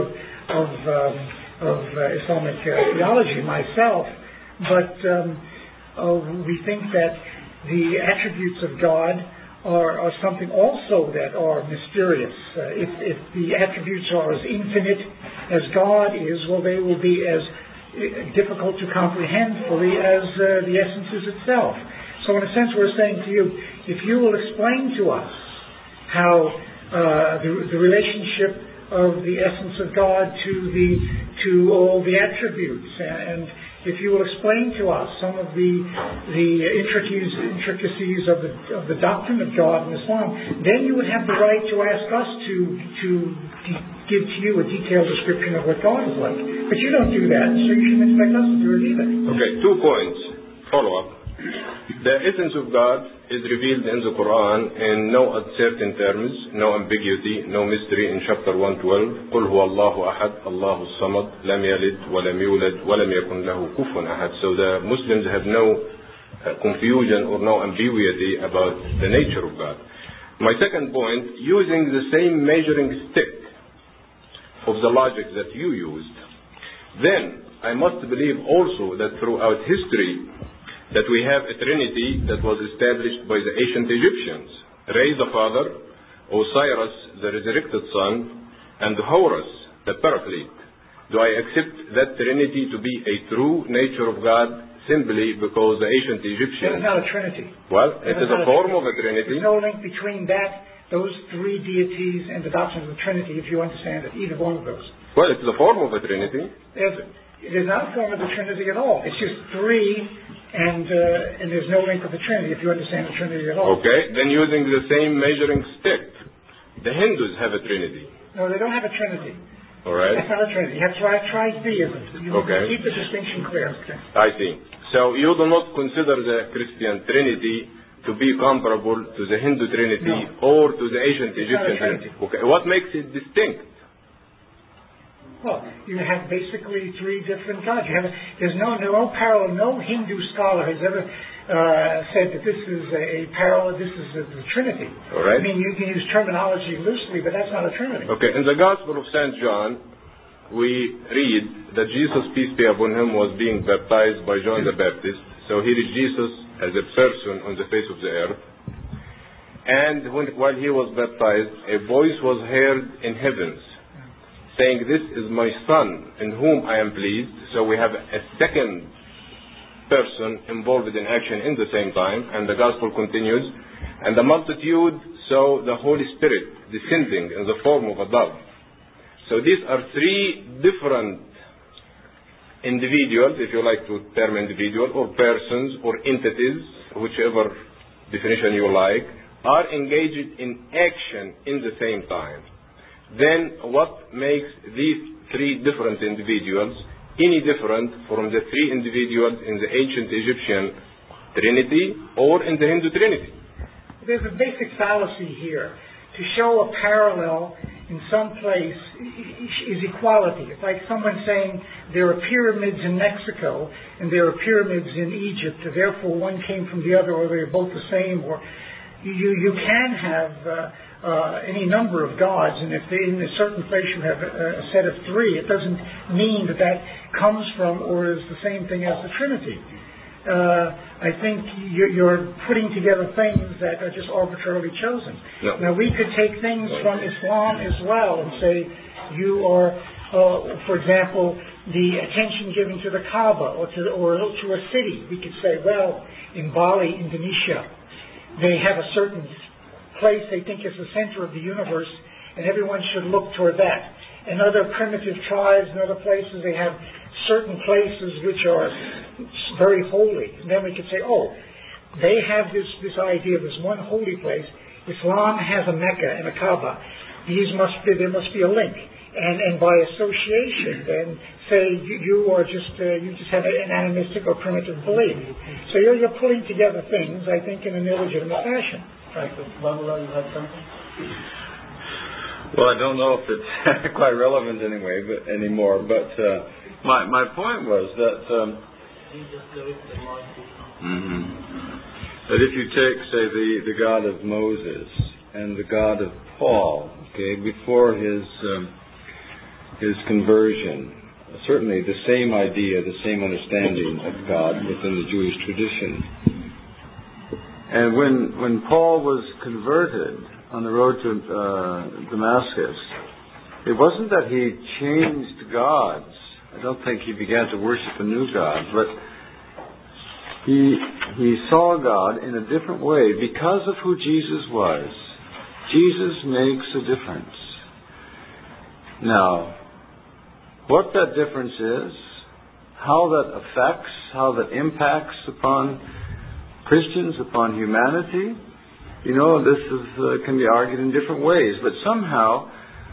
of Islamic theology myself, but we think that the attributes of God are something also that are mysterious. If the attributes are as infinite as God is, well, they will be as difficult to comprehend fully as the essence is itself. So in a sense we're saying to you, if you will explain to us how the relationship of the essence of God to all the attributes, and if you will explain to us some of the intricacies of the doctrine of God in Islam, then you would have the right to ask us to give to you a detailed description of what God is like. But you don't do that, so you shouldn't expect us to do it either. Okay, 2 points. Follow-up. The essence of God is revealed in the Quran in no uncertain terms, no ambiguity, no mystery in chapter 112. قُلْ هُوَ اللَّهُ أَحَدٌ اللَّهُ الصَّمَدُ لَمْ يَلِدْ وَلَمْ يُولَدْ وَلَمْ يَكُنْ لَهُ كُفُوًا أَحَدٌ. So the Muslims have no confusion or no ambiguity about the nature of God. My second point, using the same measuring stick of the logic that you used, then I must believe also that throughout history that we have a trinity that was established by the ancient Egyptians. Re, the Father, Osiris, the resurrected Son, and Horus, the Paraclete. Do I accept that trinity to be a true nature of God simply because the ancient Egyptians... It's not a trinity. Well, it is a form of a trinity. There's no link between those 3 deities and the doctrine of the Trinity, if you understand it, either one of those. Well, it's a form of a trinity. It is not a form of the Trinity at all. It's just 3, and there's no link with the Trinity, if you understand the Trinity at all. Okay, then using the same measuring stick, the Hindus have a trinity. No, they don't have a Trinity. All right. That's not a Trinity. You have tritheism. You keep the distinction clear. Okay. I see. So you do not consider the Christian Trinity to be comparable to the Hindu Trinity or to the ancient Egyptian Trinity. Okay. What makes it distinct? Well, you have basically 3 different gods. There's no parallel. No Hindu scholar has ever said that this is a parallel. This is the Trinity. All right. I mean, you can use terminology loosely, but that's not a Trinity. Okay. In the Gospel of St. John, we read that Jesus, peace be upon him, was being baptized by John the Baptist. So here is Jesus as a person on the face of the earth. And while he was baptized, a voice was heard in heavens saying, "This is my Son, in whom I am pleased." So we have a second person involved in action in the same time. And the Gospel continues, "And the multitude saw the Holy Spirit descending in the form of a dove." So these are 3 different individuals, if you like to term individual, or persons, or entities, whichever definition you like, are engaged in action in the same time. Then what makes these 3 different individuals any different from the 3 individuals in the ancient Egyptian Trinity or in the Hindu Trinity? There's a basic fallacy here. To show a parallel in some place is equality. It's like someone saying there are pyramids in Mexico and there are pyramids in Egypt, therefore one came from the other, or they're both the same. Or you can have any number of gods, and if in a certain place you have a set of 3, it doesn't mean that comes from or is the same thing as the Trinity. I think you're putting together things that are just arbitrarily chosen. No. Now, we could take things from Islam as well and say you are, for example, the attention given to the Kaaba or to a city. We could say, well, in Bali, Indonesia, they have a certain place they think is the center of the universe, and everyone should look toward that. And other primitive tribes and other places, they have certain places which are very holy. And then we could say, oh, they have this idea of this one holy place. Islam has a Mecca and a Kaaba. There must be a link. And by association, then say you just have an animistic or primitive belief. So you're pulling together things, I think, in an illegitimate fashion. Right. Bangla, you have something? Well, I don't know if it's quite relevant anymore. But my point was that that if you take, say, the God of Moses and the God of Paul, okay, before his conversion, certainly the same idea, the same understanding of God within the Jewish tradition. And when Paul was converted on the road to Damascus, it wasn't that he changed gods. I don't think he began to worship a new god, but he saw God in a different way because of who Jesus was. Jesus makes a difference. Now, what that difference is, how that affects, how that impacts upon Christians, upon humanity, this can be argued in different ways. But somehow,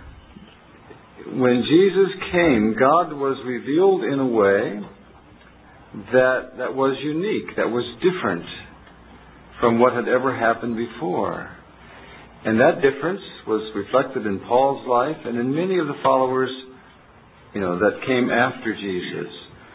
when Jesus came, God was revealed in a way that was unique, that was different from what had ever happened before. And that difference was reflected in Paul's life and in many of the followers, that came after Jesus.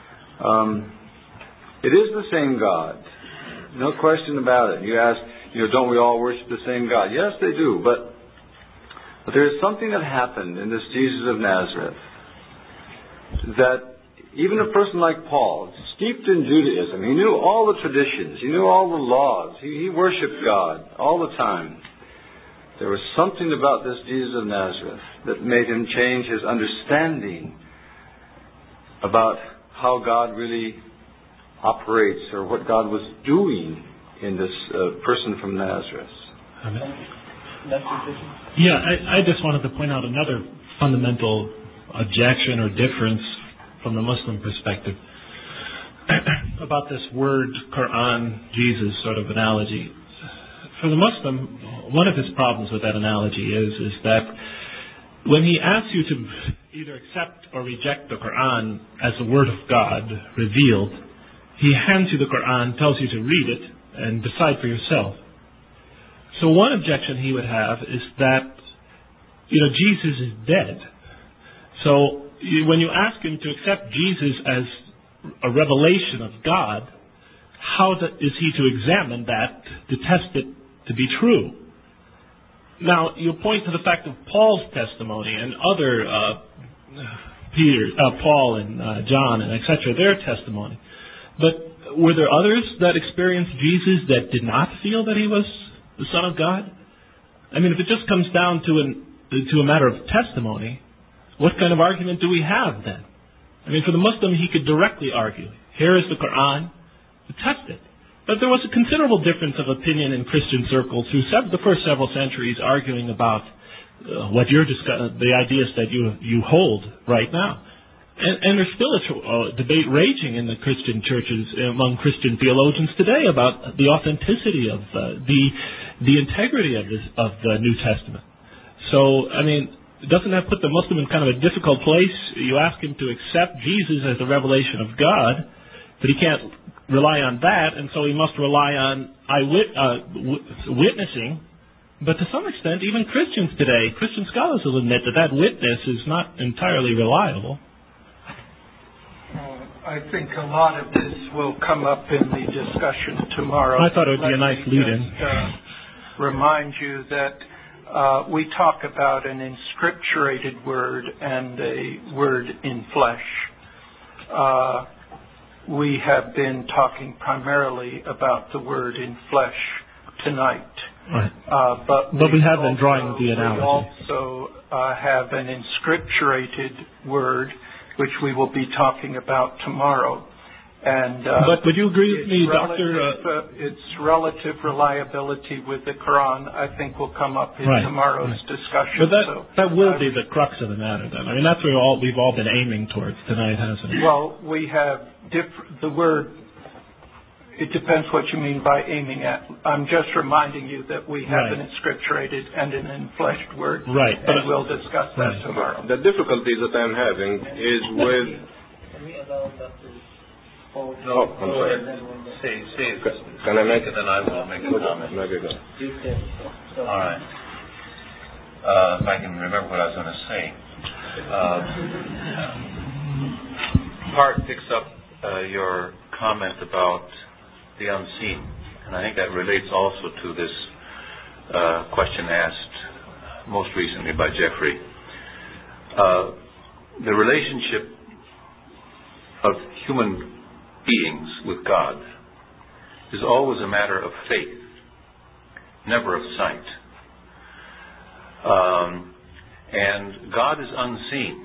It is the same God. No question about it. You ask, don't we all worship the same God? Yes, they do. But there is something that happened in this Jesus of Nazareth that even a person like Paul, steeped in Judaism, he knew all the traditions, he knew all the laws, he worshipped God all the time. There was something about this Jesus of Nazareth that made him change his understanding about how God really operates or what God was doing in this person from Nazareth. Amen. Yeah, I just wanted to point out another fundamental objection or difference from the Muslim perspective about this word Quran, Jesus sort of analogy. For the Muslim, one of his problems with that analogy is that when he asks you to either accept or reject the Quran as the word of God revealed, he hands you the Quran, tells you to read it, and decide for yourself. So one objection he would have is that, Jesus is dead. So when you ask him to accept Jesus as a revelation of God, how is he to examine that, to test it to be true? Now, you point to the fact of Paul's testimony and other, Paul and John and etc., their testimony. But were there others that experienced Jesus that did not feel that he was the Son of God? I mean, if it just comes down to a matter of testimony, what kind of argument do we have then? I mean, for the Muslim, he could directly argue, here is the Quran, test it. But there was a considerable difference of opinion in Christian circles through the first several centuries arguing about what you're the ideas that you hold right now. And there's still a debate raging in the Christian churches among Christian theologians today about the authenticity of the integrity of the New Testament. So, I mean, doesn't that put the Muslim in kind of a difficult place? You ask him to accept Jesus as the revelation of God, but he can't rely on that, and so he must rely on witnessing. But to some extent, even Christians today, Christian scholars will admit that witness is not entirely reliable. I think a lot of this will come up in the discussion tomorrow. I thought it would be a nice lead-in. Remind you that we talk about an inscripturated word and a word in flesh. We have been talking primarily about the word in flesh tonight. Right. But we have been drawing the analogy. We also have an inscripturated word, which we will be talking about tomorrow. And but would you agree with me, Doctor? Its relative reliability with the Quran, I think, will come up in tomorrow's discussion. But that will be the crux of the matter, then. I mean, that's what we've all been aiming towards tonight, hasn't it? Well, we have the word It depends what you mean by aiming at. I'm just reminding you that we have an inscripturated and an enfleshed word, right? And we'll discuss that tomorrow. The difficulty that I'm having is with. No, I'm sorry. Can I make it? Then I will make a comment. All right. If I can remember what I was going to say. Hart picks up your comment about the unseen, and I think that relates also to this question asked most recently by Jeffrey. The relationship of human beings with God is always a matter of faith, never of sight. And God is unseen.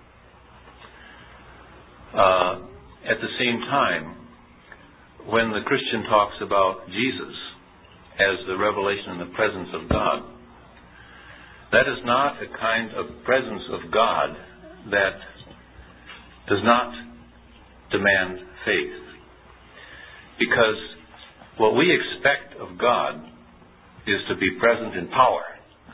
At the same time, when the Christian talks about Jesus as the revelation and the presence of God, that is not a kind of presence of God that does not demand faith. Because what we expect of God is to be present in power.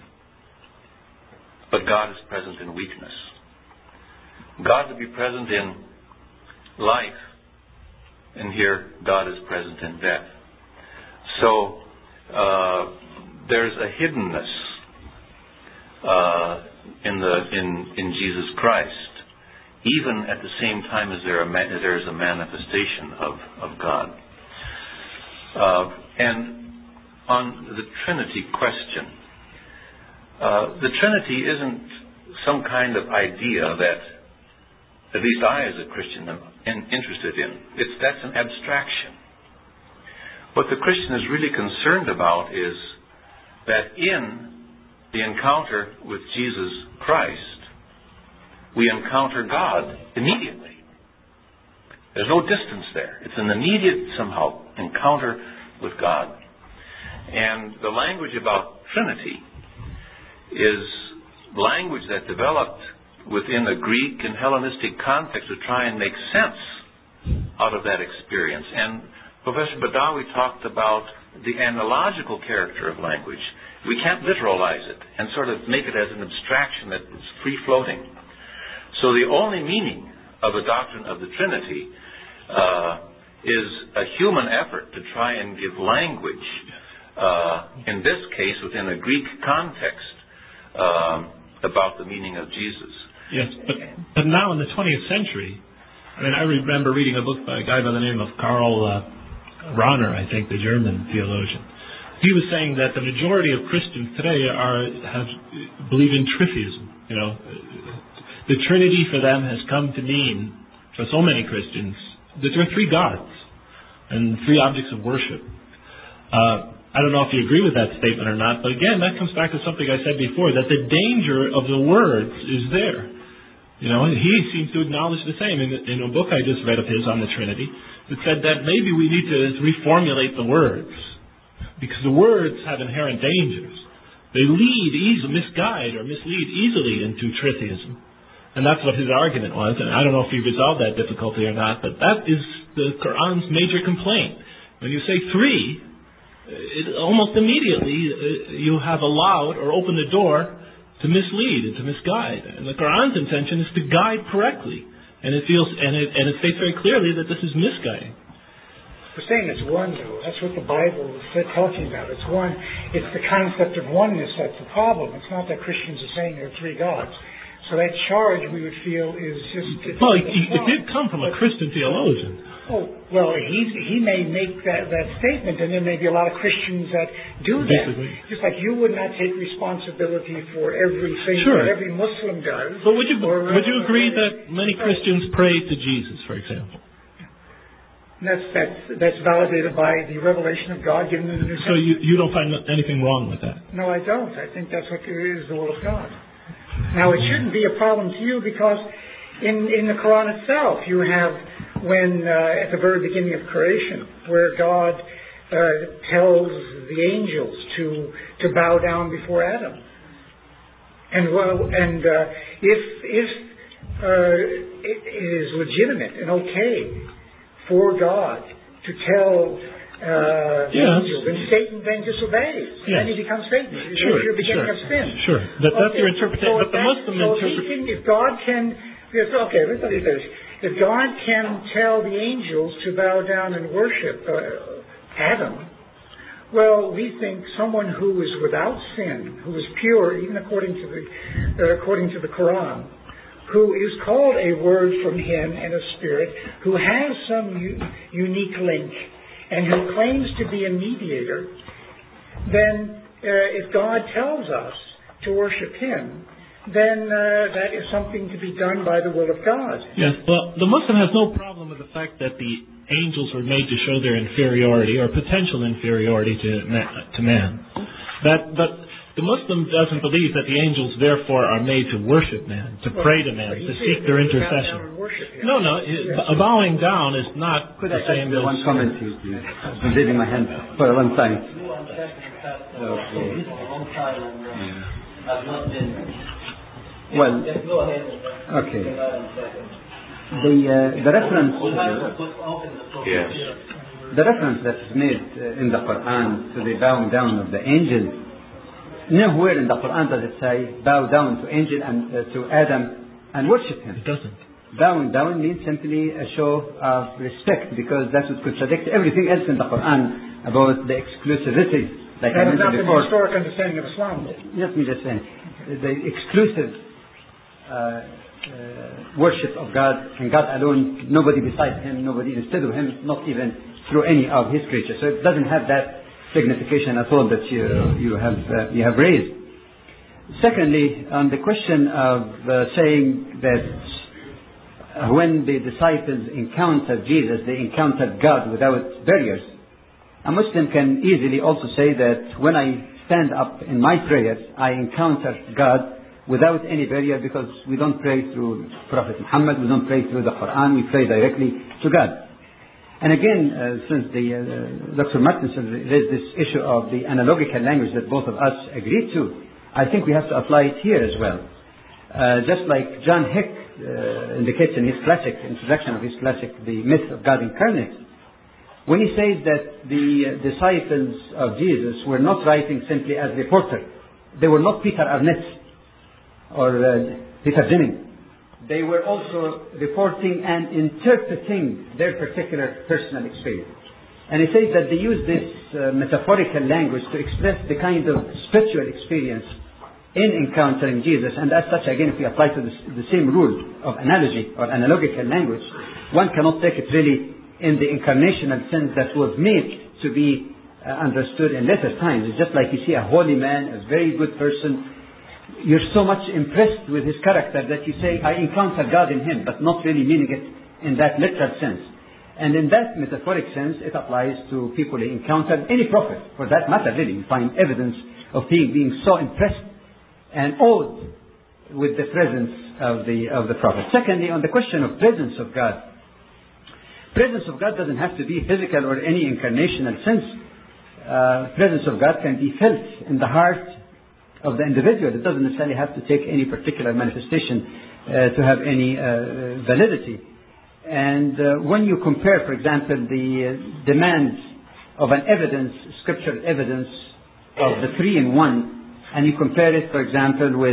But God is present in weakness. God to be present in life, and here God is present in death. So there's a hiddenness in Jesus Christ, even at the same time as there is a manifestation of God. And on the Trinity question, the Trinity isn't some kind of idea that at least I as a Christian am interested in. That's an abstraction. What the Christian is really concerned about is that in the encounter with Jesus Christ, we encounter God immediately. There's no distance there. It's an immediate, somehow, encounter with God. And the language about Trinity is language that developed within a Greek and Hellenistic context to try and make sense out of that experience. And Professor Badawi talked about the analogical character of language. We can't literalize it and sort of make it as an abstraction that is free-floating. So the only meaning of a doctrine of the Trinity is a human effort to try and give language, in this case within a Greek context, about the meaning of Jesus. Yes, but now in the 20th century, I remember reading a book by a guy by the name of Karl Rahner, I think, the German theologian. He was saying that the majority of Christians today believe in tritheism. The Trinity for them has come to mean, for so many Christians, that there are three gods and three objects of worship. I don't know if you agree with that statement or not, but again, that comes back to something I said before, that the danger of the words is there. He seems to acknowledge the same. In a book I just read of his on the Trinity, it said that maybe we need to reformulate the words, because the words have inherent dangers. They misguide or mislead easily into tritheism. And that's what his argument was, and I don't know if he resolved that difficulty or not, but that is the Quran's major complaint. When you say three, almost immediately you have allowed or opened the door to mislead and to misguide. And the Quran's intention is to guide correctly. And it states very clearly that this is misguiding. We're saying it's one, though. That's what the Bible is talking about. It's one. It's the concept of oneness that's the problem. It's not that Christians are saying there are three gods. So that charge, we would feel, is just... Well, it did come from a Christian theologian. Oh, well, he may make that statement, and there may be a lot of Christians that do that. Basically. Just like you would not take responsibility for everything that every Muslim does. But would you agree that many Christians pray to Jesus, for example? That's validated by the revelation of God given in the New Testament. So you don't find anything wrong with that? No, I don't. I think that's what is the will of God. Now, it shouldn't be a problem to you because in the Quran itself, you have when at the very beginning of creation, where God tells the angels to bow down before Adam, and if it is legitimate and okay for God to tell the angels, and Satan then disobeys. Then he becomes Satan. It's your beginning of sin. Sure. That's your interpretation. But the Muslim interpretation... If God can... Okay, let's look at this. If God can tell the angels to bow down and worship Adam, well, we think someone who is without sin, who is pure, even according to the Quran, who is called a word from him and a spirit, who has some unique link, and who claims to be a mediator, then if God tells us to worship him, then that is something to be done by the will of God. Yes, well, the Muslim has no problem with the fact that the angels were made to show their inferiority or potential inferiority to man. But the Muslim doesn't believe that the angels therefore are made to worship man, to pray to man, to seek their intercession. No, bowing down is not the same as... One comment, please. I've been raising my hand for a long time. Well, okay. The reference... Yes. The reference that's made in the Quran to the bowing down of the angels, nowhere in the Quran does it say bow down to angel and to Adam and worship him. It doesn't. Bowing down means simply a show of respect, because that would contradict everything else in the Quran about the exclusivity. Like I mentioned before. The historic understanding of Islam. Let me just say, the exclusive worship of God and God alone, nobody besides him, nobody instead of him, not even through any of his creatures. So it doesn't have that signification at all that you have raised. Secondly, on the question of saying that when the disciples encountered Jesus, they encountered God without barriers, a Muslim can easily also say that when I stand up in my prayers, I encounter God without any barrier, because we don't pray through Prophet Muhammad, we don't pray through the Quran, we pray directly to God. And again, since Dr. Martinson raised this issue of the analogical language that both of us agreed to, I think we have to apply it here as well. Just like John Hick indicates in his introduction of his classic, The Myth of God Incarnate, when he says that the disciples of Jesus were not writing simply as reporters. They were not Peter Arnett or Peter Jennings. They were also reporting and interpreting their particular personal experience. And he says that they use this metaphorical language to express the kind of spiritual experience in encountering Jesus. And as such, again, if we apply to the same rule of analogy or analogical language, one cannot take it really in the incarnational sense that was made to be understood in later times. It's just like you see a holy man, a very good person, you're so much impressed with his character that you say, I encounter God in him, but not really meaning it in that literal sense. And in that metaphoric sense, it applies to people who encounter any prophet. For that matter, really, you find evidence of being so impressed and awed with the presence of the prophet. Secondly, on the question of presence of God, presence of God doesn't have to be physical or any incarnational sense. Presence of God can be felt in the heart of the individual. It doesn't necessarily have to take any particular manifestation to have any validity. And when you compare, for example, the demands of an evidence, scriptural evidence of the three in one, and you compare it, for example, with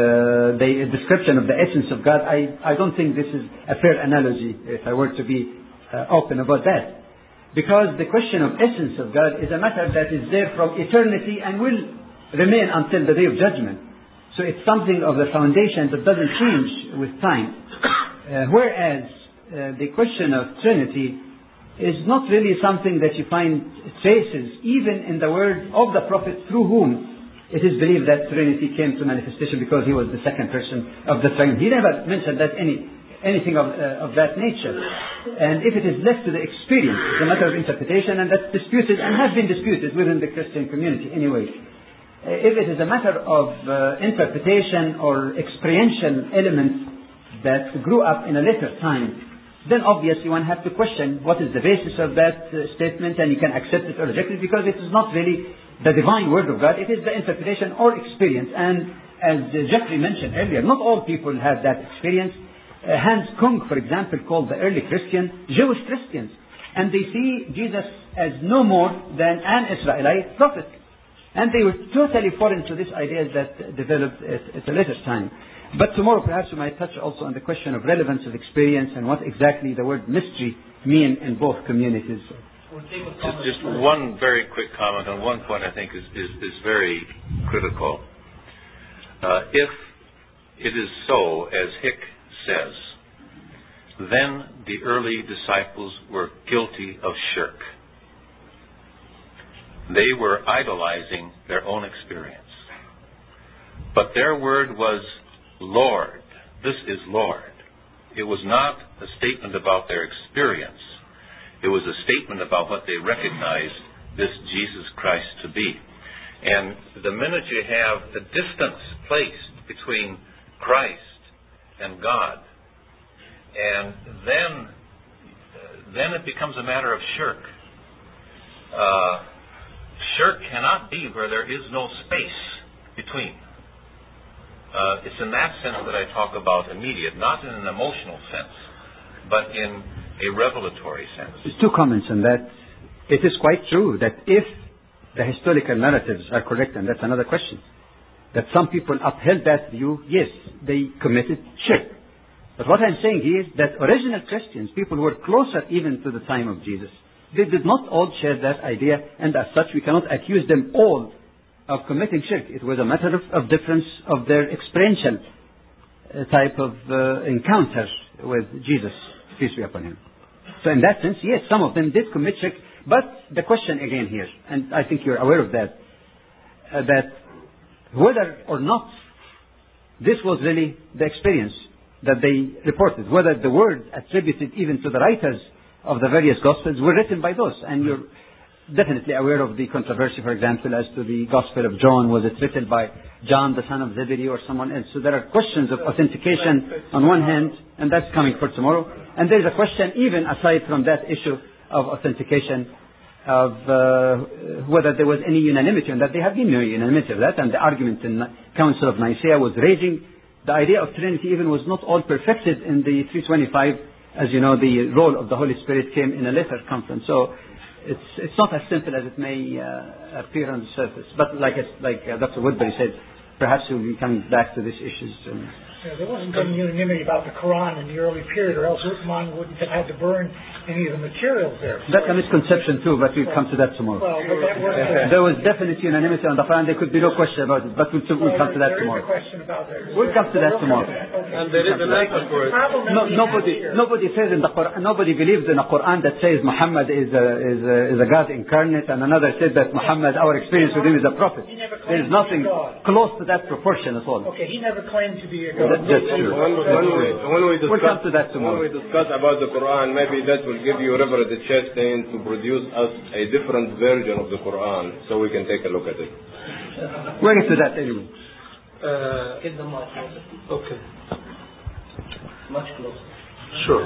the description of the essence of God, I don't think this is a fair analogy, if I were to be open about that. Because the question of essence of God is a matter that is there from eternity and will remain until the day of judgment. So it's something of the foundation that doesn't change with time. Whereas the question of Trinity is not really something that you find traces even in the word of the Prophet, through whom it is believed that Trinity came to manifestation, because he was the second person of the Trinity. He never mentioned that anything of that nature. And if it is left to the experience, it's a matter of interpretation, and that's disputed and has been disputed within the Christian community anyway. If it is a matter of interpretation or experiential elements that grew up in a later time, then obviously one has to question what is the basis of that statement, and you can accept it or reject it, because it is not really the divine word of God, it is the interpretation or experience. And as Jeffrey mentioned earlier, not all people have that experience. Hans Kung, for example, called the early Christians Jewish Christians. And they see Jesus as no more than an Israelite prophet. And they were totally foreign to these ideas that developed at a later time. But tomorrow perhaps we might touch also on the question of relevance of experience and what exactly the word mystery mean in both communities. Just one very quick comment on one point I think is very critical. If it is so, as Hick says, then the early disciples were guilty of shirk. They were idolizing their own experience. But their word was Lord. This is Lord. It was not a statement about their experience. It was a statement about what they recognized this Jesus Christ to be. And the minute you have a distance placed between Christ and God, and then it becomes a matter of shirk. Shirk cannot be where there is no space between. It's in that sense that I talk about immediate, not in an emotional sense, but in a revelatory sense. There's two comments on that. It is quite true that if the historical narratives are correct, and that's another question, that some people upheld that view, yes, they committed shirk. But what I'm saying is that original Christians, people who were closer even to the time of Jesus, they did not all share that idea, and as such we cannot accuse them all of committing shirk. It was a matter of difference of their experiential type of encounter with Jesus, peace be upon him. So in that sense, yes, some of them did commit shirk, but the question again here, and I think you're aware of that, that whether or not this was really the experience that they reported, whether the words attributed even to the writers of the various Gospels were written by those. And you're definitely aware of the controversy, for example, as to the Gospel of John. Was it written by John, the son of Zebedee, or someone else? So there are questions of authentication on one hand, and that's coming for tomorrow. And there's a question, even aside from that issue of authentication, of whether there was any unanimity, and that there have been no unanimity of that. And the argument in the Council of Nicaea was raging. The idea of Trinity even was not all perfected in the 325. As you know, the role of the Holy Spirit came in a later conference. So it's not as simple as it may appear on the surface. But like Dr. Woodbury said, perhaps we'll be coming back to these issues. There wasn't any unanimity about the Quran in the early period, or else Uthman wouldn't have had to burn any of the materials there. That's a misconception too, but we'll come to that tomorrow. Well, but that was there was definite unanimity on the Quran. There could be no question about it, but we'll come to that tomorrow. There is a question about that. We'll come to that tomorrow. Okay. And there is an answer for it. Nobody says in the Quran. Nobody believes in a Quran that says Muhammad is a God incarnate, and another said that Muhammad, our experience with him, is a prophet. There is nothing close to that proportion at all. Okay, he never claimed to be a God. That's true. We'll come to that tomorrow. When we discuss about the Quran, maybe that will give you Reverend Chastain to produce us a different version of the Quran, so we can take a look at it. We'll get to that anyway. Get the mic closer. Okay. Much closer. Sure.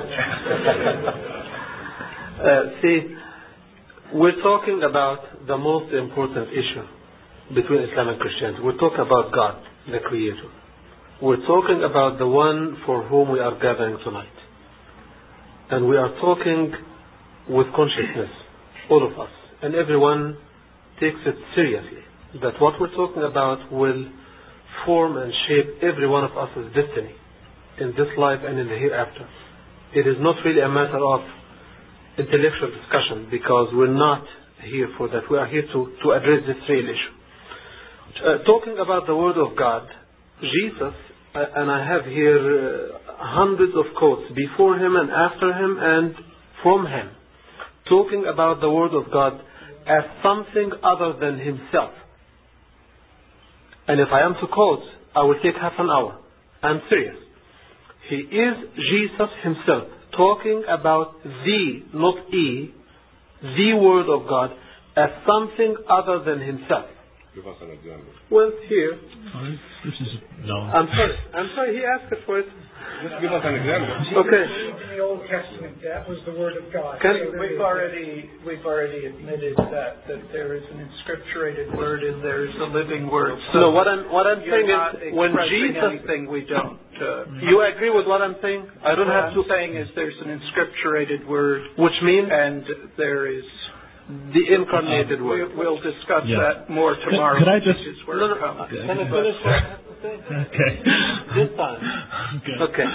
See, we're talking about the most important issue between Islam and Christianity. We're talking about God, the Creator. We're talking about the one for whom we are gathering tonight. And we are talking with consciousness, all of us. And everyone takes it seriously, that what we're talking about will form and shape every one of us' destiny in this life and in the hereafter. It is not really a matter of intellectual discussion, because we're not here for that. We are here to address this real issue. Talking about the Word of God, Jesus, and I have here hundreds of quotes before him and after him and from him, talking about the Word of God as something other than himself. And if I am to quote, I will take half an hour. I'm serious. He is Jesus himself, talking about the Word of God as something other than himself. Give us an example. Well, here. This is no. I'm sorry. He asked it for it. Just give us an example. Okay. In the Old Testament, that was the word of God. We've already admitted that there is an inscripturated word and there is a living word. So no, what I'm saying is when Jesus, anything we don't. You agree with what I'm saying? I don't have to. What I'm saying is there's an inscripturated word, Which means and there is. the incarnated word. We'll discuss that more tomorrow. Could I just? Which is where it comes. Can I finish what I have to say? Okay. This time. Okay.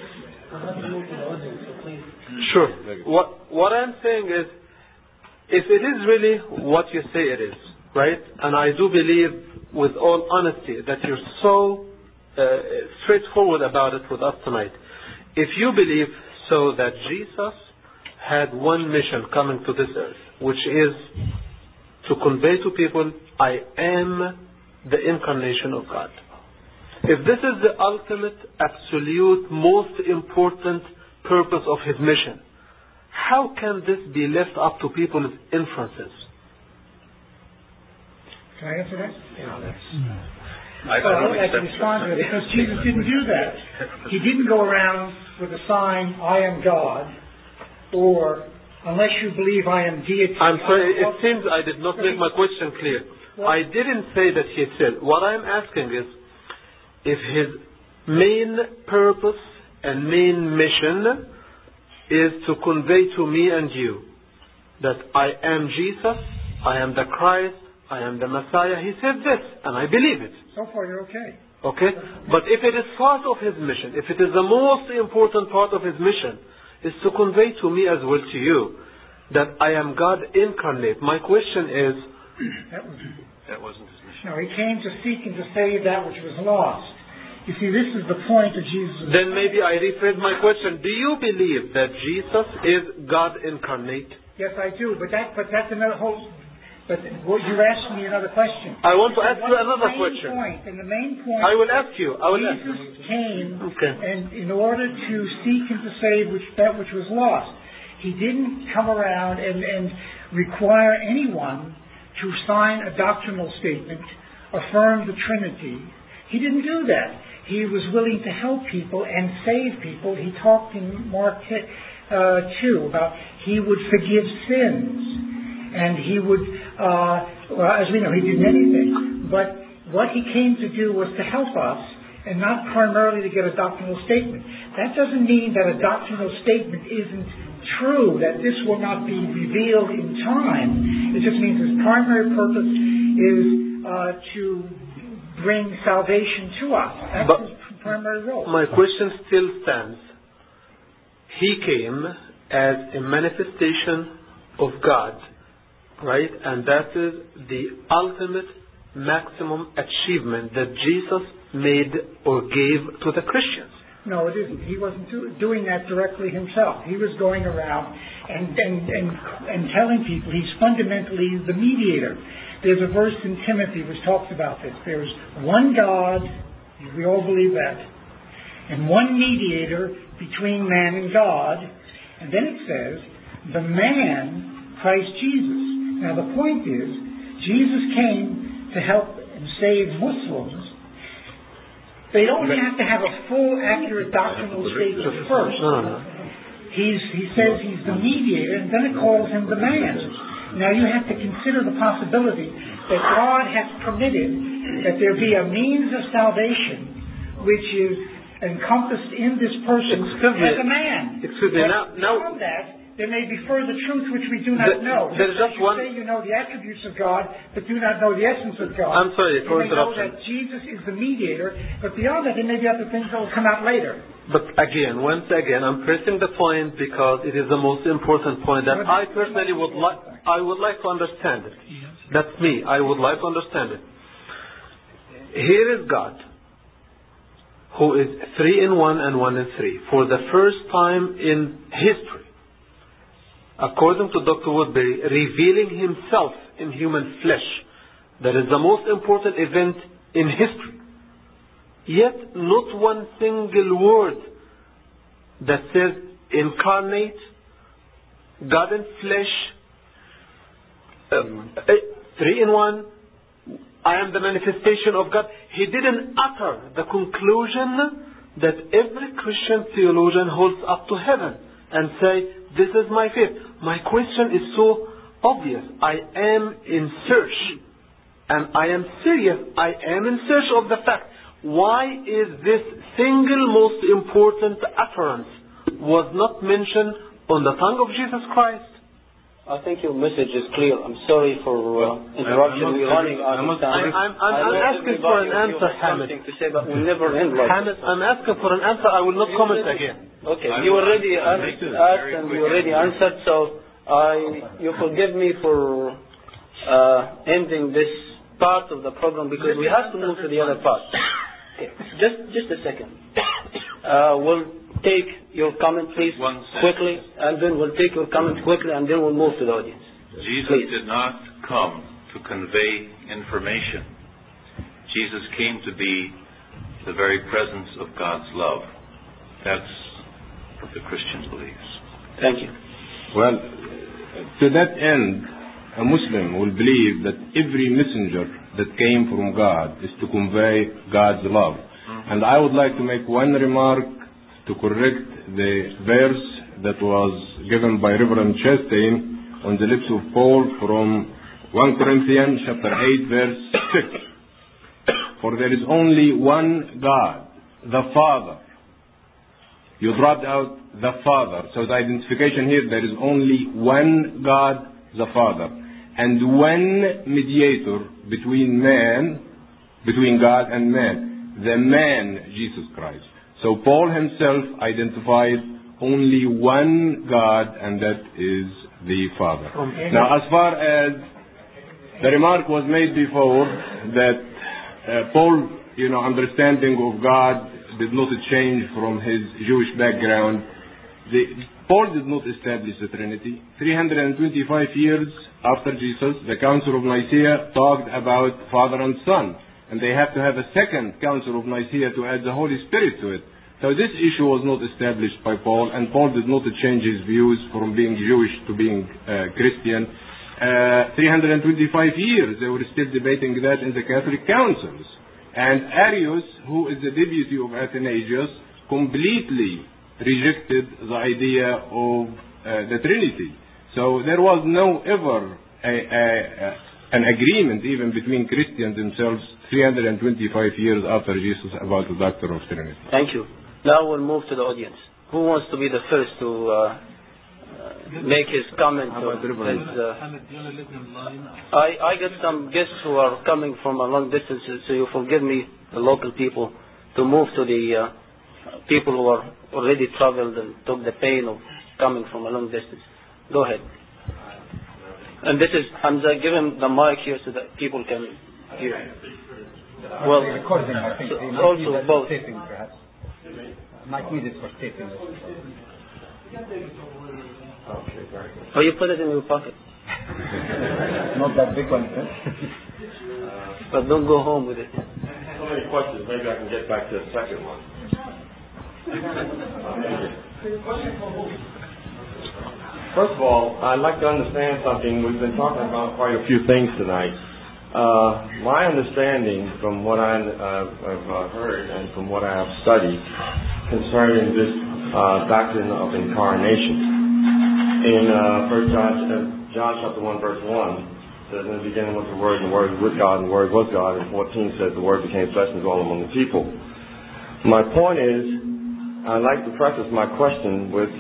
Sure. What I'm saying is, if it is really what you say it is, right? And I do believe, with all honesty, that you're so straightforward about it with us tonight. If you believe so that Jesus had one mission coming to this earth, which is to convey to people, I am the incarnation of God. If this is the ultimate, absolute, most important purpose of his mission, how can this be left up to people's inferences? Can I answer that? I I'd like to respond to it because Jesus didn't do that. He didn't go around with a sign, I am God, or unless you believe I am deity. I'm sorry, it seems I did not make my question clear. I didn't say that he said. What I'm asking is, if his main purpose and main mission is to convey to me and you that I am Jesus, I am the Christ, I am the Messiah, he said this, and I believe it. So far you're okay. Okay? But if it is part of his mission, if it is the most important part of his mission, is to convey to me as well to you that I am God incarnate. My question is... That wasn't his mission. No, he came to seek and to save that which was lost. You see, this is the point of Jesus. Then maybe I rephrase my question. Do you believe that Jesus is God incarnate? Yes, I do. But that's another whole... But you're asking me another question. I want to ask you another question. And the main point... I will ask you. Jesus came and in order to seek and to save that which was lost. He didn't come around and require anyone to sign a doctrinal statement, affirm the Trinity. He didn't do that. He was willing to help people and save people. He talked in Mark 2 about he would forgive sins. And he would, as we know, he didn't anything. But what he came to do was to help us and not primarily to get a doctrinal statement. That doesn't mean that a doctrinal statement isn't true, that this will not be revealed in time. It just means his primary purpose is to bring salvation to us. That's his primary role. My question still stands. He came as a manifestation of God, right? And that is the ultimate maximum achievement that Jesus made or gave to the Christians. No, it isn't. He wasn't doing that directly himself. He was going around and telling people he's fundamentally the mediator. There's a verse in Timothy which talks about this. There's one God, we all believe that, and one mediator between man and God. And then it says, the man, Christ Jesus. Now the point is, Jesus came to help and save Muslims. They don't have to have a full, accurate doctrinal statement first. He says he's the mediator, and then it calls him the man. Now you have to consider the possibility that God has permitted that there be a means of salvation which is encompassed in this person as a man. Excuse me. Beyond that, there may be further truth which we do not know. There's just one. Say you know the attributes of God, but do not know the essence of God. I'm sorry for interruption. You may know interruption. that Jesus is the mediator, but beyond that, there may be other things that will come out later. But again, once again, I'm pressing the point because it is the most important point that I personally would like to understand it. That's me. I would like to understand it. Here is God, who is 3 in 1 and 1 in 3, for the first time in history. According to Dr. Woodbury, revealing himself in human flesh. That is the most important event in history. Yet not one single word that says incarnate, God in flesh, 3 in 1, I am the manifestation of God. He didn't utter the conclusion that every Christian theologian holds up to heaven and say, this is my faith. My question is so obvious. I am in search. And I am serious. I am in search of the fact. Why is this single most important utterance was not mentioned on the tongue of Jesus Christ? I think your message is clear. I'm sorry for interruption. We're running out of time. I'm asking for an answer, Hamid. To say, but we'll never end like Hamid, I'm asking for an answer. I will not comment again. Okay, you already asked and you already answered, so you forgive me for ending this part of the program because we have to move to the other part. Okay, just a second. We'll take your comment, please, quickly, and then we'll take your comment quickly, and then we'll move to the audience. Jesus did not come to convey information. Jesus came to be the very presence of God's love. That's what the Christian believes. Thank you. Well, to that end, a Muslim will believe that every messenger that came from God is to convey God's love. And I would like to make one remark to correct the verse that was given by Reverend Chastain on the lips of Paul from 1 Corinthians chapter 8 verse 6. For there is only one God, the Father. You dropped out the Father. So the identification here, there is only one God, the Father. And one mediator between God and man, the man, Jesus Christ. So Paul himself identified only one God, and that is the Father. Now, as far as the remark was made before that Paul, understanding of God did not change from his Jewish background. Paul did not establish the Trinity. 325 years after Jesus, the Council of Nicaea talked about Father and Son. And they have to have a second Council of Nicaea to add the Holy Spirit to it. So this issue was not established by Paul, and Paul did not change his views from being Jewish to being Christian. 325 years, they were still debating that in the Catholic councils. And Arius, who is the deputy of Athanasius, completely rejected the idea of the Trinity. So there was no ever an agreement even between Christians themselves 325 years after Jesus about the doctrine of Trinity. Thank you. Now we'll move to the audience. Who wants to be the first to make his comment? I get some guests who are coming from a long distance, so you forgive me, the local people, to move to the people who are already traveled and took the pain of coming from a long distance. Go ahead. And this is Hamza. Give him the mic here so that people can hear. Well, recording, I think. Also both. Taping, perhaps. Might need it for taping. Oh, you put it in your pocket. Not that big one, but don't go home with it. So many questions. Maybe I can get back to the second one. First of all, I'd like to understand something. We've been talking about quite a few things tonight. My understanding from what I've heard and from what I have studied concerning this doctrine of incarnation. In 1 John chapter 1 verse 1 says, in the beginning was the Word, and the Word was with God, and the Word was God. And 14 says the Word became flesh and dwelt among the people. My point is, I'd like to preface my question with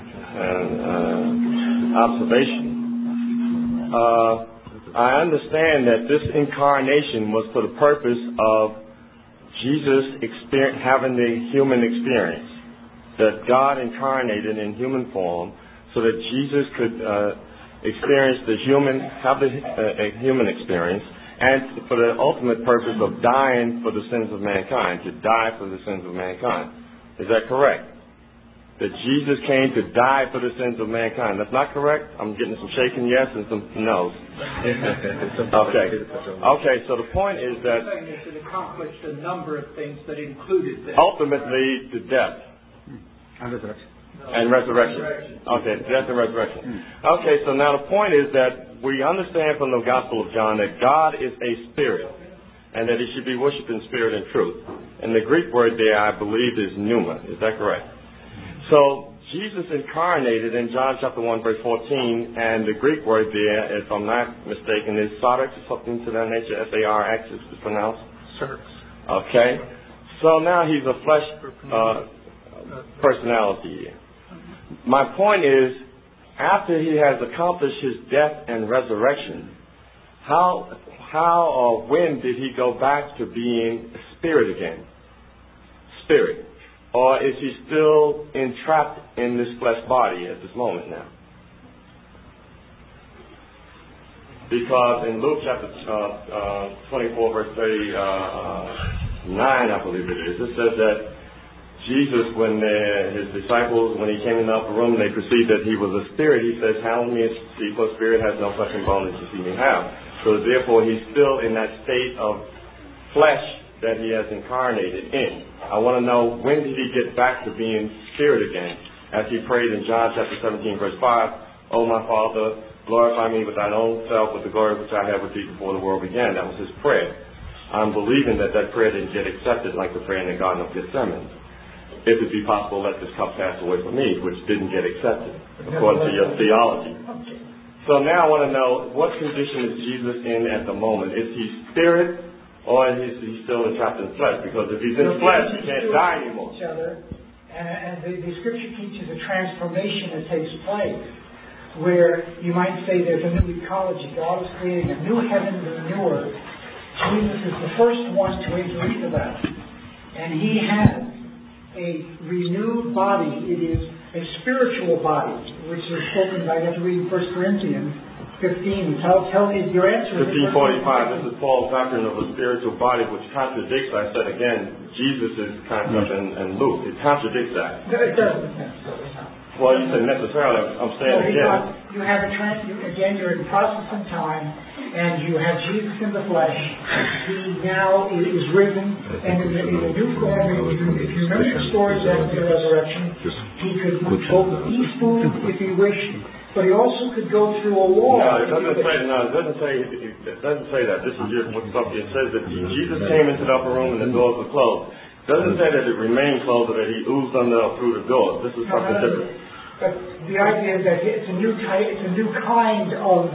an observation. I understand that this incarnation was for the purpose of Jesus having the human experience, that God incarnated in human form so that Jesus could experience have a human experience, and for the ultimate purpose of dying for the sins of mankind, to die for the sins of mankind. Is that correct? That Jesus came to die for the sins of mankind. That's not correct? I'm getting some shaking yes and some no's. Okay, so the point is that it accomplished a number of things that included that. Ultimately, the death. And resurrection. And resurrection. Okay, death and resurrection. Okay, so now the point is that we understand from the Gospel of John that God is a spirit. and that he should be worshipped in spirit and truth. And the Greek word there, I believe, is pneuma. Is that correct? So Jesus incarnated in John chapter 1, verse 14, and the Greek word there, if I'm not mistaken, is sarx or something to that nature, S-A-R-X is pronounced? Sarx. Okay. So now he's a flesh personality here. My point is, after he has accomplished his death and resurrection, how or when did he go back to being spirit again? Spirit. Or is he still entrapped in this flesh body at this moment now? Because in Luke chapter 24, verse 39, I believe it is, it says that Jesus, when his disciples, when he came in the upper room, they perceived that he was a spirit. He says, "Handle me and see, for spirit has no flesh and bone as you see me have." So therefore, he's still in that state of flesh that he has incarnated in. I want to know, when did he get back to being spirit again? As he prayed in John chapter 17, verse 5, "O my Father, glorify me with thine own self, with the glory which I had with thee before the world began." That was his prayer. I'm believing that prayer didn't get accepted like the prayer in the Garden of Gethsemane. If it be possible, let this cup pass away from me, which didn't get accepted, according to your theology. So now I want to know, what condition is Jesus in at the moment? Is he spirit, or is he still entrapped in flesh? Because if he's in flesh, he can't die anymore. And the Scripture teaches a transformation that takes place, where you might say there's a new ecology. God is creating a new heaven and a new earth. Jesus is the first one to enter into that. And he has a renewed body. It is a spiritual body, which is spoken by, you have to read 1 Corinthians 15. Tell me your answer. 15:45. This is Paul's doctrine of a spiritual body, which contradicts, I said again, Jesus' concept in Luke. It contradicts that. No, it doesn't necessarily. Well, you said necessarily. I'm saying again. You have again, you're in process in time, and you have Jesus in the flesh. He now is risen, and in a new form. If you remember the stories after the resurrection, he could go eat food if he wished, but he also could go through a wall. No, it doesn't say that. This is just what's up. It says that Jesus came into the upper room and the doors were closed. It doesn't say that it remained closed or that he oozed through the doors. This is something different. But the idea is that it's a new kind of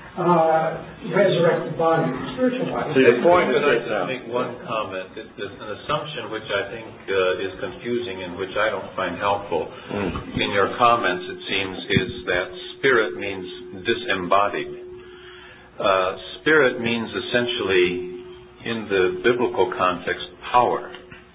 resurrected body, spiritual body. See, the point is, I'd like to make one comment. It's an assumption which I think is confusing and which I don't find helpful. In your comments, it seems, is that spirit means disembodied. Spirit means essentially, in the biblical context, power.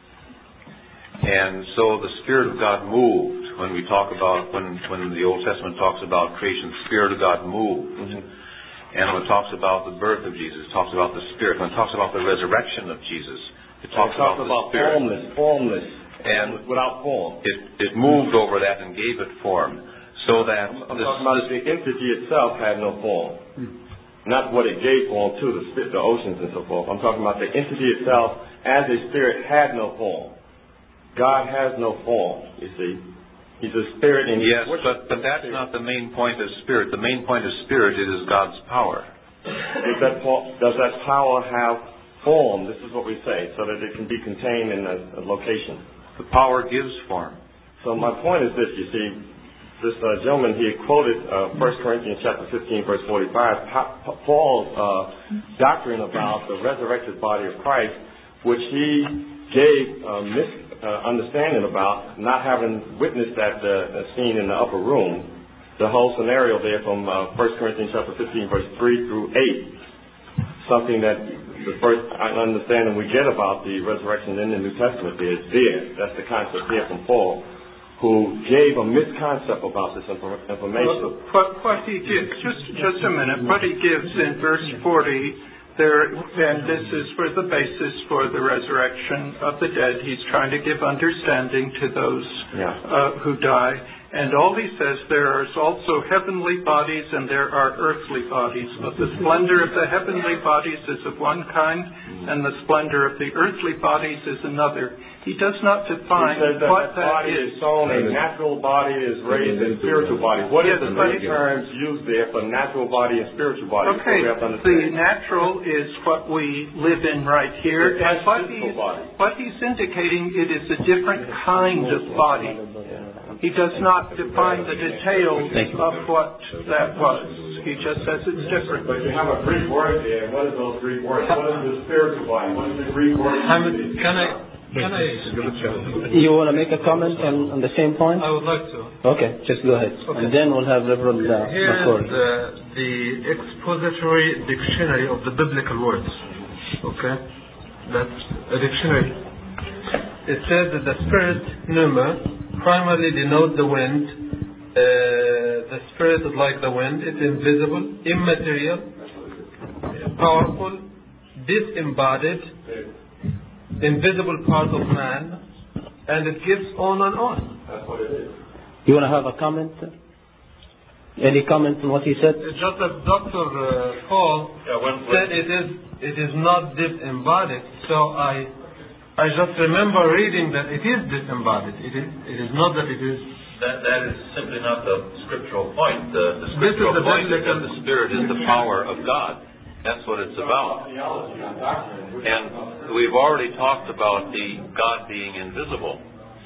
And so the Spirit of God moved. When we talk about, when the Old Testament talks about creation, the Spirit of God moved. And when it talks about the birth of Jesus, it talks about the Spirit. When it talks about the resurrection of Jesus, it talks about the Spirit. Formless, and without form. It moved over that and gave it form. So that I'm talking about the entity itself had no form. Not what it gave form to, the oceans and so forth. I'm talking about the entity itself as a spirit had no form. God has no form, you see. He's a spirit in yes, but that's not the main point of spirit. The main point of spirit is God's power. Does that power have form? This is what we say, so that it can be contained in a location. The power gives form. So my point is this, you see. This gentleman, he had quoted 1 Corinthians chapter 15, verse 45, Paul's doctrine about the resurrected body of Christ, which he gave understanding about, not having witnessed that scene in the upper room, the whole scenario there from 1 Corinthians chapter 15, verse 3 through 8, something that the first understanding we get about the resurrection in the New Testament is there. That's the concept there from Paul, who gave a misconcept about this information. What he gives, just a minute, what he gives in verse 40, and this is for the basis for the resurrection of the dead. He's trying to give understanding to those who die. And all he says, there is also heavenly bodies and there are earthly bodies. But the splendor of the heavenly bodies is of one kind, and the splendor of the earthly bodies is another. He does not define what that body is. Sown, a natural body is raised in spiritual body. What is the two terms used there for natural body and spiritual body? Okay, the natural is what we live in right here, and what he's indicating, it is a different kind of body. He does not define the details of what that was. He just says it's different. But you have a Greek word there. What are those Greek words? What is the spiritual body? What is the Greek word? Can I? You want to make a comment on the same point? I would like to. Okay, just go ahead. Okay. And then we'll have Reverend McCoy. Here is the expository dictionary of the biblical words. Okay? That's a dictionary. It says that the spirit, pneuma, primarily denote the wind. The spirit is like the wind. It's invisible, immaterial, powerful, disembodied, invisible part of man, and it gives on and on. That's what it is. You want to have a comment? Any comment on what he said? It's just that Dr. Paul said it is not disembodied. So I just remember reading that it is disembodied. It is not that it is. That is simply not the scriptural point. The scriptural point is that the Spirit is the power of God. That's what it's about. And we've already talked about the God being invisible.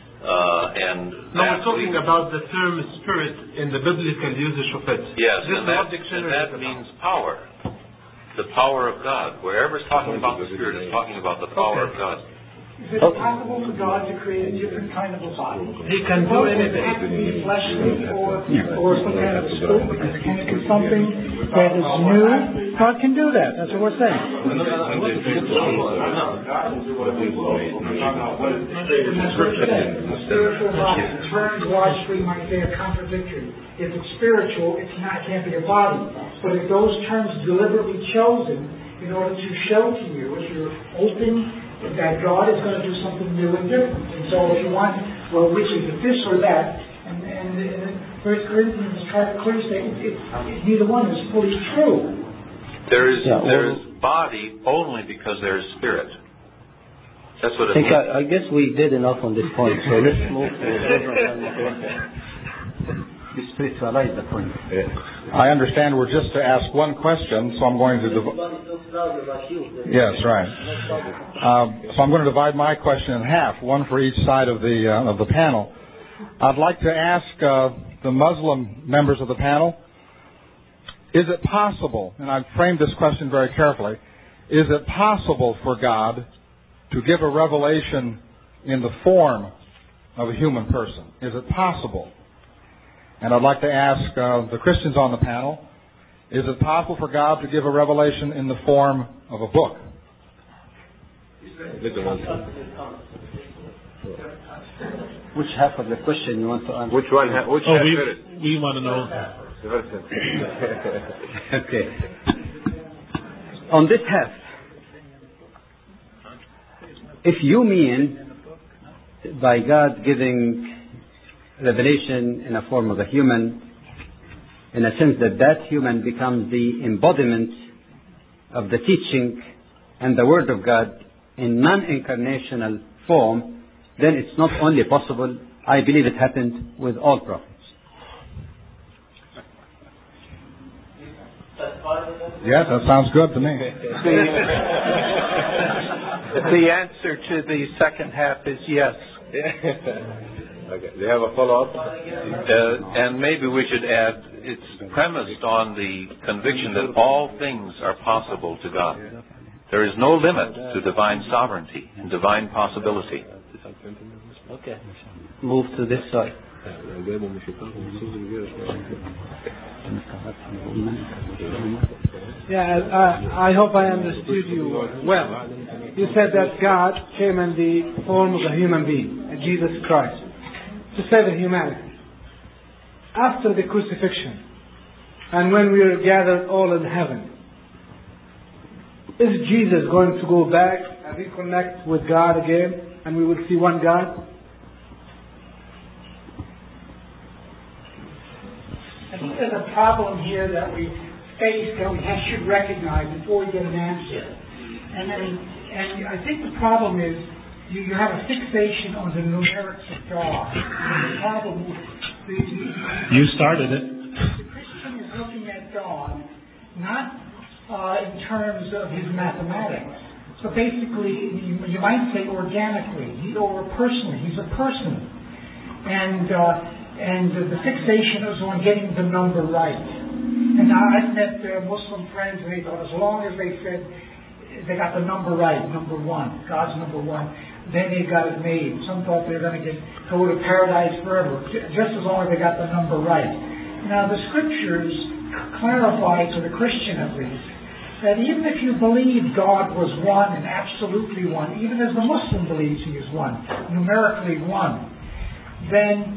We're talking about the term spirit in the biblical usage of it. Yes, and that means power. The power of God. Wherever it's talking about the Spirit, it's talking about the power of God. Is it possible for God to create a different kind of a body? He can do anything. It has to be fleshly or some kind of a spirit. Can it be something that is new? God can do that. That's what we're saying. Spiritual body. Terms largely might say are contradictory. If it's spiritual, it can't be a body. But if those terms deliberately chosen in order to show to you, if you're open that God is going to do something new and different. And so if you want, well, which is this or that, and 1 Corinthians clearly states neither one is fully true. There is body only because there is spirit. That's what it means. I guess we did enough on this point, so let's move to spiritualize the point. I understand we're just to ask one question, so I'm going to Yes, right. So I'm going to divide my question in half, one for each side of the panel. I'd like to ask the Muslim members of the panel, is it possible, and I've framed this question very carefully, is it possible for God to give a revelation in the form of a human person? Is it possible? And I'd like to ask the Christians on the panel, is it possible for God to give a revelation in the form of a book? Which half of the question you want to answer? Which one? Which half? We want to know. Okay. On this half, if you mean by God giving revelation in a form of a human, in a sense that human becomes the embodiment of the teaching and the Word of God in non-incarnational form, then it's not only possible, I believe it happened with all prophets. Yes, that sounds good to me. The answer to the second half is yes. Okay. Do you have a follow-up? And maybe we should add, it's premised on the conviction that all things are possible to God. There is no limit to divine sovereignty and divine possibility. Okay. Move to this side. I hope I understood you well. You said that God came in the form of a human being, Jesus Christ, to save humanity. After the crucifixion, and when we are gathered all in heaven, is Jesus going to go back and reconnect with God again, and we will see one God? problem here that we face that we should recognize before we get an answer. And I think the problem is you have a fixation on the numerics of God. And the problem you started it. The Christian is looking at God not in terms of his mathematics, but basically, you might say organically, or personally. He's a person. And the fixation is on getting the number right. And I've met Muslim friends, and they thought as long as they said they got the number right, number one, God's number one, then they got it made. Some thought they were going to go to paradise forever, just as long as they got the number right. Now, the Scriptures clarify, to the Christian at least, that even if you believe God was one and absolutely one, even as the Muslim believes he is one, numerically one, then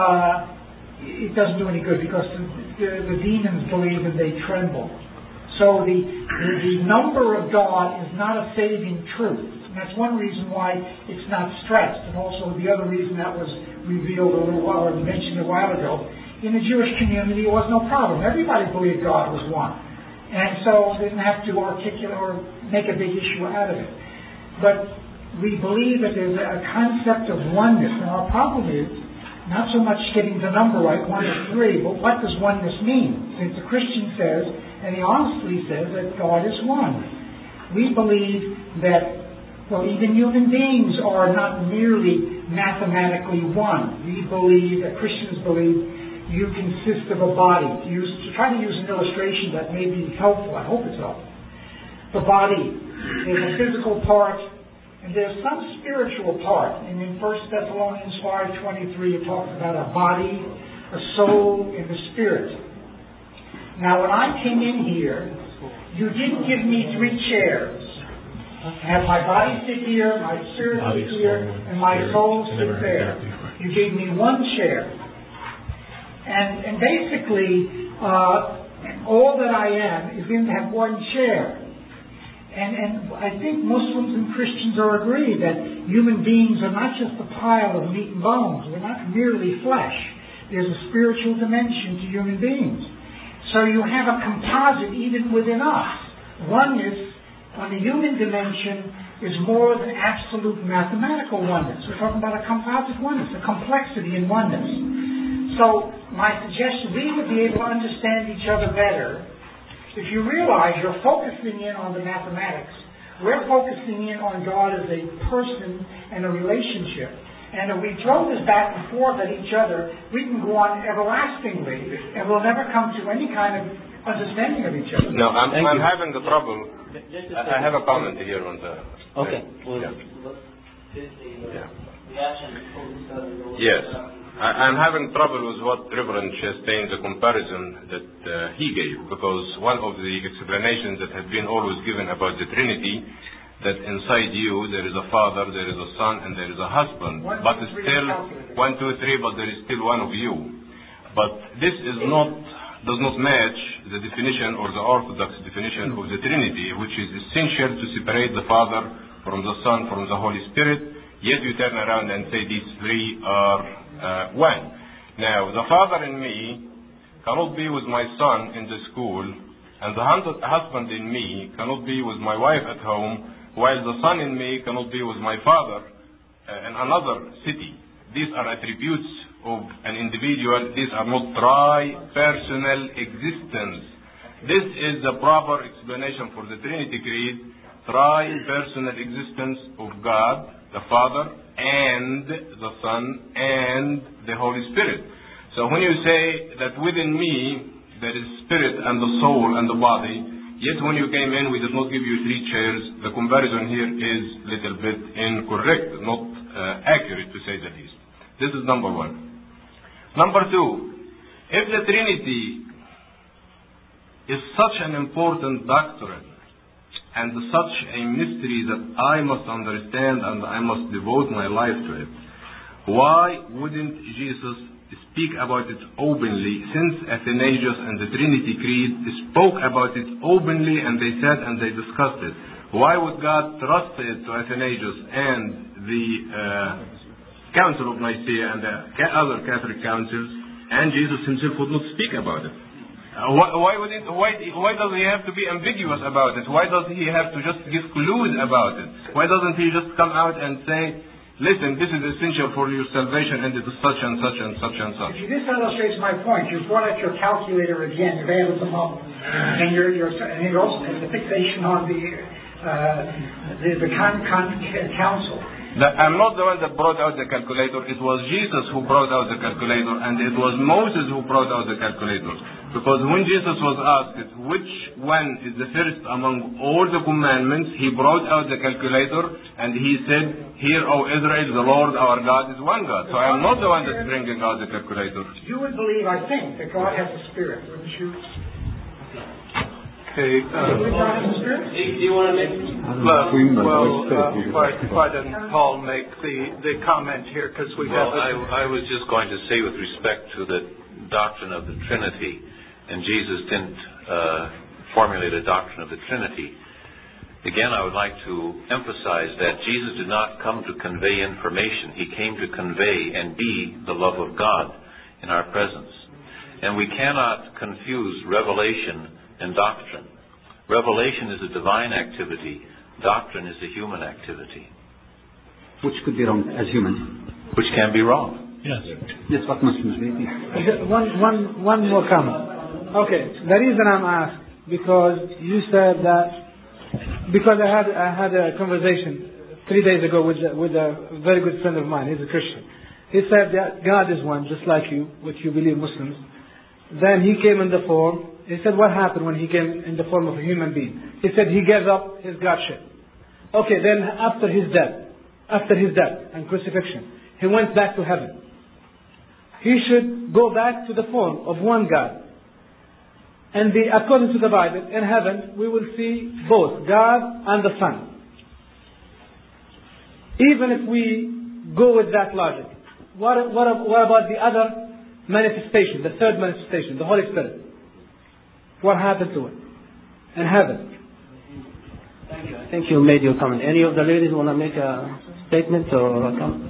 it doesn't do any good, because the demons believe and they tremble. So the number of God is not a saving truth. And that's one reason why it's not stressed. And also the other reason that was revealed a little while, or mentioned a while ago, in the Jewish community it was no problem. Everybody believed God was one. And so they didn't have to articulate or make a big issue out of it. But we believe that there's a concept of oneness. Now our problem is not so much getting the number right, 1 to 3, but what does oneness mean? Since the Christian says, and he honestly says, that God is one. We believe that, well, even human beings are not merely mathematically one. We believe, that Christians believe, you consist of a body. To try to use an illustration that may be helpful, I hope it's helpful. The body, there's a physical part, and there's some spiritual part. And in 1 Thessalonians 5:23, it talks about a body, a soul, and a spirit. Now, when I came in here, you didn't give me 3 chairs. I have my body sit here, my spirit sit here, and my soul sit there. You gave me 1 chair. And basically, all that I am is in that 1 chair. And I think Muslims and Christians are agreed that human beings are not just a pile of meat and bones. We're not merely flesh. There's a spiritual dimension to human beings. So you have a composite even within us. Oneness on the human dimension is more than absolute mathematical oneness. We're talking about a composite oneness, a complexity in oneness. So my suggestion, we would be able to understand each other better if you realize you're focusing in on the mathematics. We're focusing in on God as a person and a relationship. And if we throw this back and forth at each other, we can go on everlastingly, and we'll never come to any kind of understanding of each other. No, I'm having the trouble. I have a comment here on the... Okay. Yes. I'm having trouble with what Reverend Chastain, the comparison that he gave, because one of the explanations that had been always given about the Trinity, that inside you there is a Father, there is a Son, and there is a husband. But still, 1, 2, 3, but there is still one of you. But this does not match the definition or the orthodox definition of the Trinity, which is essential to separate the Father from the Son, from the Holy Spirit. Yet you turn around and say these 3 are one. Now, the Father in me cannot be with my son in the school, and the husband in me cannot be with my wife at home, while the son in me cannot be with my father in another city. These are attributes of an individual. These are not tri-personal existence. This is the proper explanation for the Trinity Creed, tri-personal existence of God, the Father, and the Son, and the Holy Spirit. So when you say that within me there is spirit and the soul and the body, yet when you came in we did not give you 3 chairs, the comparison here is a little bit incorrect, not accurate to say the least. This is number 1. Number 2, if the Trinity is such an important doctrine and such a mystery that I must understand and I must devote my life to it, why wouldn't Jesus speak about it openly, since Athanasius and the Trinity Creed spoke about it openly and they said and they discussed it? Why would God trust it to Athanasius and the Council of Nicaea and the other Catholic councils, and Jesus himself would not speak about it? Why does he have to be ambiguous about it? Why does he have to just give clues about it? Why doesn't he just come out and say, listen, this is essential for your salvation and it is such and such and such and such? This illustrates my point. You've brought out your calculator again. You've added them up. And you also have the fixation on the council. I'm not the one that brought out the calculator. It was Jesus who brought out the calculator, and it was Moses who brought out the calculator. Because when Jesus was asked which one is the first among all the commandments, he brought out the calculator and he said, "Hear, O Israel, the Lord our God is one God." So I am not the one that's bringing out the calculator. You would believe, I think, that God has a spirit, wouldn't you? Okay. Do you want to make? Why didn't Paul make the comment here? Because we have. I was just going to say, with respect to the doctrine of the Trinity, and Jesus didn't formulate a doctrine of the Trinity. Again, I would like to emphasize that Jesus did not come to convey information. He came to convey and be the love of God in our presence. And we cannot confuse revelation and doctrine. Revelation is a divine activity. Doctrine is a human activity. Which could be wrong as humans. Which can be wrong. Yes. That's what Muslims believe. One more comment. Okay, the reason I'm asked, because you said that, because I had a conversation 3 days ago with a very good friend of mine. He's a Christian. He said that God is one, just like you, which you believe Muslims. Then he came in the form. He said, what happened when he came in the form of a human being? He said he gave up his Godship. Okay, then after his death and crucifixion, he went back to heaven. He should go back to the form of one God. And according to the Bible, in heaven, we will see both God and the Son. Even if we go with that logic, what about the other manifestation, the third manifestation, the Holy Spirit? What happened to it in heaven? Thank you. I think you made your comment. Any of the ladies want to make a statement or a comment?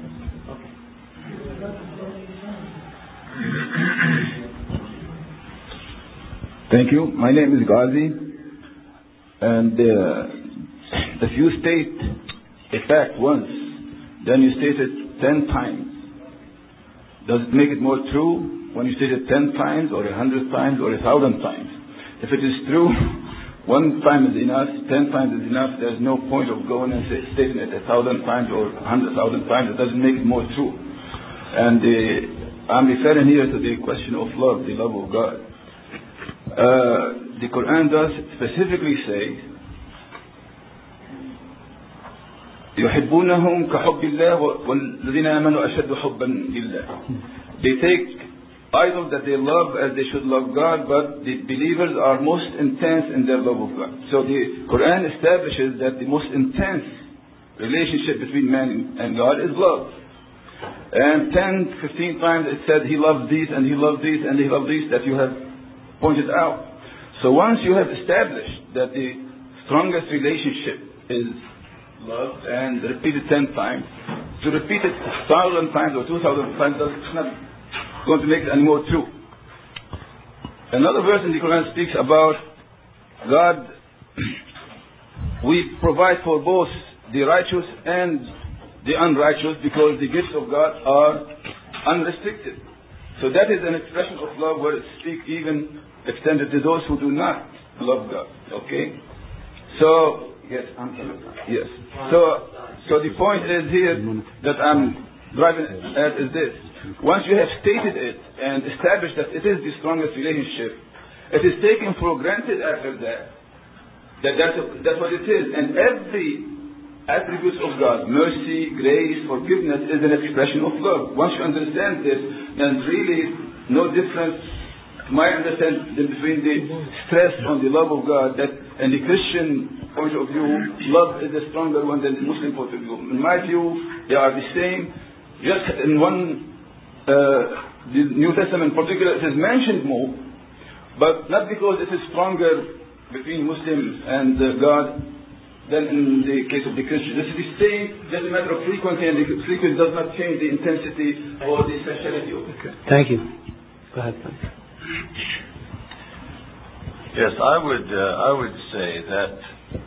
Thank you. My name is Ghazi. And if you state a fact once, then you state it 10 times. Does it make it more true when you state it 10 times or 100 times or 1,000 times? If it is true, 1 time is enough, 10 times is enough. There's no point of going and stating it 1,000 times or 100,000 times. It doesn't make it more true. And I'm referring here to the question of love, the love of God. The Quran does specifically say, يحبونهم كحب الله والذين آمنوا أشد حبا لله. They take idols that they love as they should love God, but the believers are most intense in their love of God. So the Quran establishes that the most intense relationship between man and God is love. And 10, 15 times it said he loves these and he loves these and he loves these that you have pointed out. So once you have established that the strongest relationship is love and repeat it 10 times, to repeat it 1,000 times or 2,000 times, it's not going to make it any more true. Another verse in the Quran speaks about God. We provide for both the righteous and the unrighteous because the gifts of God are unrestricted. So that is an expression of love where it speaks even extended to those who do not love God. Okay? So, yes. So the point is here that I'm driving at is this. Once you have stated it and established that it is the strongest relationship, it is taken for granted after that. That's what it is. And every attribute of God, mercy, grace, forgiveness, is an expression of love. Once you understand this, then really no difference, my understanding, between the stress on the love of God, that in the Christian point of view, love is a stronger one than the Muslim point of view. In my view, they are the same. Just in one, the New Testament in particular, it is mentioned more, but not because it is stronger between Muslims and God than in the case of the Christian. This is the same, just a matter of frequency, and the frequency does not change the intensity or the speciality of it. Thank you. Go ahead. Yes, I would say that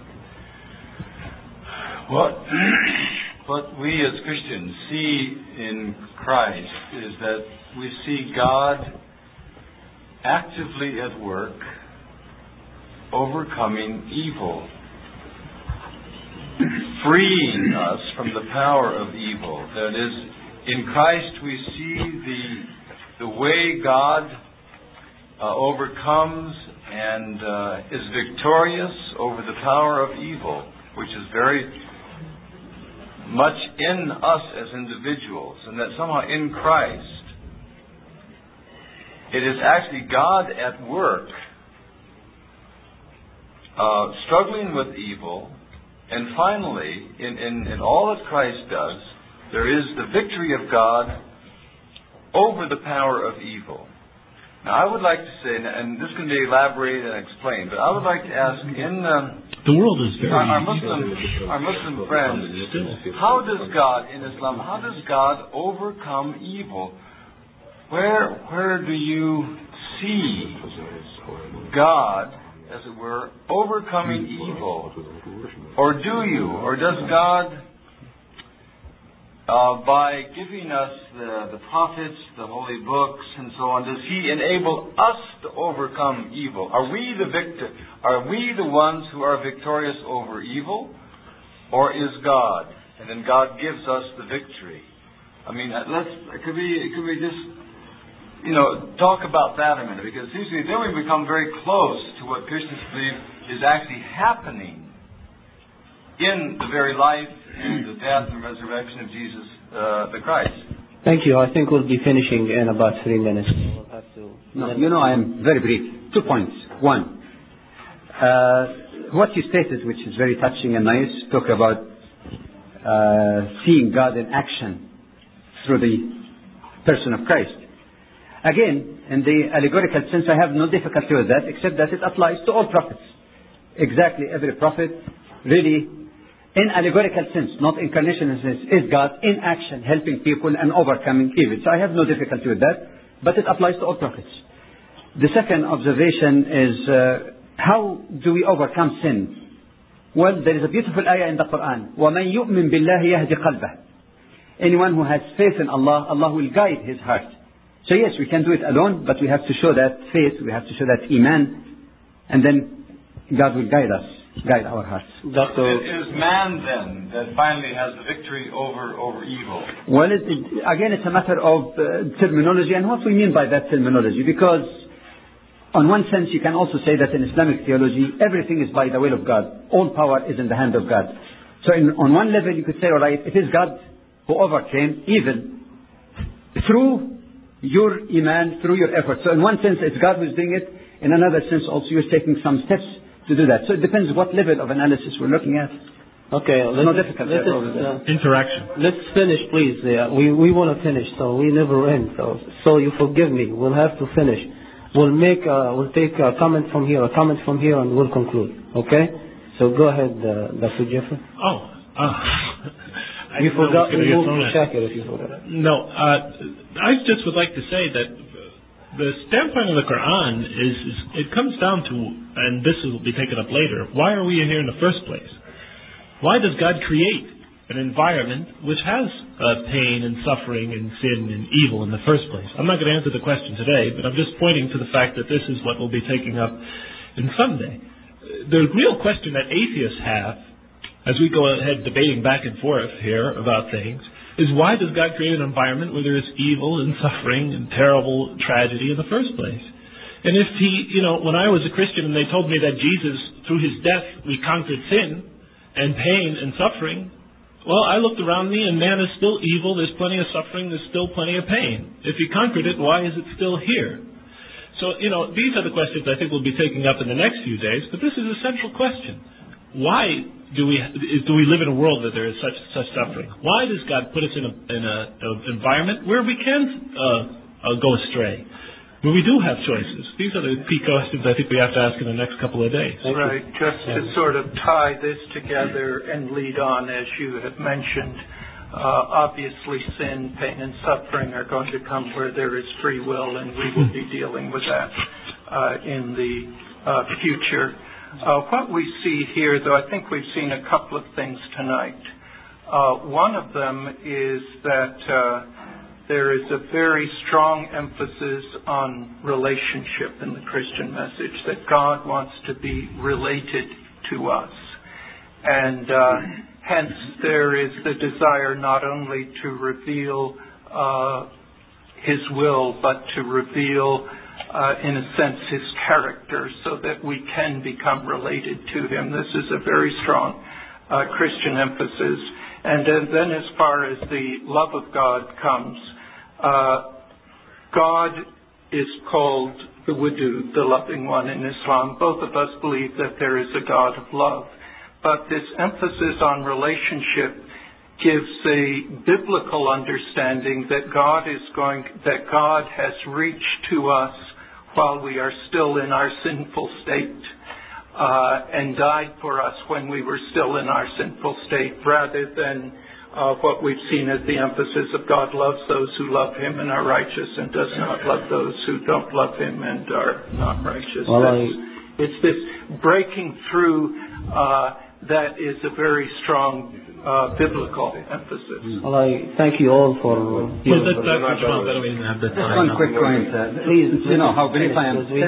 what we as Christians see in Christ is that we see God actively at work, overcoming evil, freeing us from the power of evil. That is, in Christ we see the way God overcomes and is victorious over the power of evil, which is very much in us as individuals, and that somehow in Christ it is actually God at work, struggling with evil, and finally, in all that Christ does, there is the victory of God over the power of evil. Now, I would like to say, and this can be elaborated and explained, but I would like to ask, the world is very our Muslim friends, how does God, in Islam, how does God overcome evil? Where do you see God, as it were, overcoming evil? Or do you? Or does God, by giving us the prophets, the holy books, and so on, does He enable us to overcome evil? Are we the victor? Are we the ones who are victorious over evil? Or is God? And then God gives us the victory. I mean, could we just talk about that a minute, because usually then we become very close to what Christians believe is actually happening in the very life and the death and resurrection of Jesus the Christ. Thank you. I think we'll be finishing in about 3 minutes. We'll have to... I am very brief. 2 points. One, what you stated, which is very touching and nice, talk about seeing God in action through the person of Christ. Again, in the allegorical sense, I have no difficulty with that, except that it applies to all prophets. Exactly every prophet, really, in allegorical sense, not incarnational sense, is God in action, helping people and overcoming evil. So I have no difficulty with that, but it applies to all prophets. The second observation is, how do we overcome sin? Well, there is a beautiful ayah in the Quran. وَمَنْ يُؤْمِن بِاللَّهِ يَهْدِ قَلْبَهُ. Anyone who has faith in Allah, Allah will guide his heart. So yes, we can do it alone, but we have to show that faith, we have to show that iman, and then God will guide us, guide our hearts. It is man then that finally has the victory over evil. Well, again, it's a matter of terminology and what we mean by that terminology, because on one sense you can also say that in Islamic theology everything is by the will of God. All power is in the hand of God. So on one level you could say, all right, it is God who overcame evil through your iman, through your effort. So in one sense it's God who's doing it. In another sense also you're taking some steps to do that. So it depends what level of analysis we're looking at. Okay, interaction. Let's finish, please. We want to finish, so we never end. So you forgive me. We'll have to finish. We'll take a comment from here, and we'll conclude. Okay? So go ahead, Dr. Jeffrey. You forgot to move to Shakir if you forgot. No, I just would like to say that the standpoint of the Quran is it comes down to, and this will be taken up later, why are we here in the first place? Why does God create an environment which has pain and suffering and sin and evil in the first place? I'm not going to answer the question today, but I'm just pointing to the fact that this is what we'll be taking up in Sunday. The real question that atheists have, as we go ahead debating back and forth here about things, is why does God create an environment where there is evil and suffering and terrible tragedy in the first place? And if when I was a Christian and they told me that Jesus, through his death, we conquered sin and pain and suffering, well, I looked around me and man is still evil, there's plenty of suffering, there's still plenty of pain. If he conquered it, why is it still here? So, these are the questions I think we'll be taking up in the next few days, but this is a central question. Why do we live in a world where there is such suffering? Why does God put us in an environment where we can go astray, where we do have choices? These are the key questions I think we have to ask in the next couple of days. Right. Just to sort of tie this together and lead on, as you have mentioned, obviously sin, pain, and suffering are going to come where there is free will, and we will be dealing with that in the future. What we see here, though, I think we've seen a couple of things tonight. One of them is that there is a very strong emphasis on relationship in the Christian message, that God wants to be related to us. And hence there is the desire not only to reveal His will, but to reveal, in a sense, His character, so that we can become related to Him. This is a very strong Christian emphasis. And then as far as the love of God comes, God is called the Wadud, the loving one in Islam. Both of us believe that there is a God of love. But this emphasis on relationship gives a biblical understanding that God has reached to us while we are still in our sinful state, and died for us when we were still in our sinful state, rather than what we've seen as the emphasis of God loves those who love Him and are righteous, and does not love those who don't love Him and are not righteous. It's this breaking through that is a very strong biblical emphasis. Well, I thank you all for... One quick point. Please, you know how brief I am. 15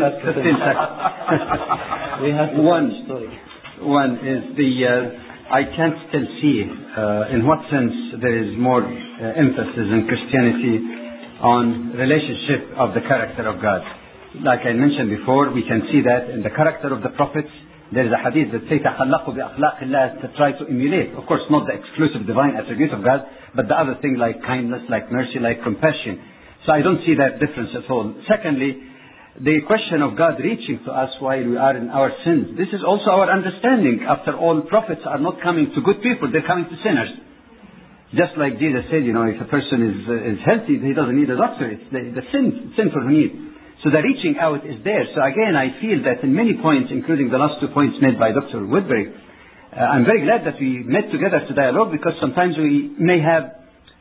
seconds. We have One is I can't still see in what sense there is more emphasis in Christianity on relationship of the character of God. Like I mentioned before, we can see that in the character of the prophets. There is a hadith that says تَخَلَّقُوا بِأَخْلَاقِ اللَّهِ, to try to emulate. Of course, not the exclusive divine attribute of God, but the other thing like kindness, like mercy, like compassion. So I don't see that difference at all. Secondly, the question of God reaching to us while we are in our sins. This is also our understanding. After all, prophets are not coming to good people, they're coming to sinners. Just like Jesus said, if a person is healthy, he doesn't need a doctor. It's the sinful who need. So the reaching out is there. So again, I feel that in many points, including the last 2 points made by Dr. Woodbury, I'm very glad that we met together to dialogue, because sometimes we may have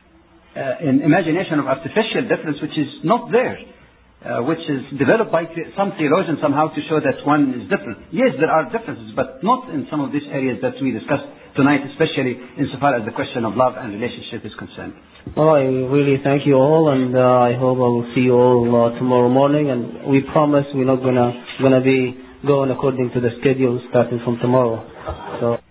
an imagination of artificial difference which is not there, which is developed by some theologians somehow to show that one is different. Yes, there are differences, but not in some of these areas that we discussed tonight, especially insofar as the question of love and relationship is concerned. Well, I really thank you all, and I hope I will see you all tomorrow morning. And we promise we're not gonna be going according to the schedule starting from tomorrow. So.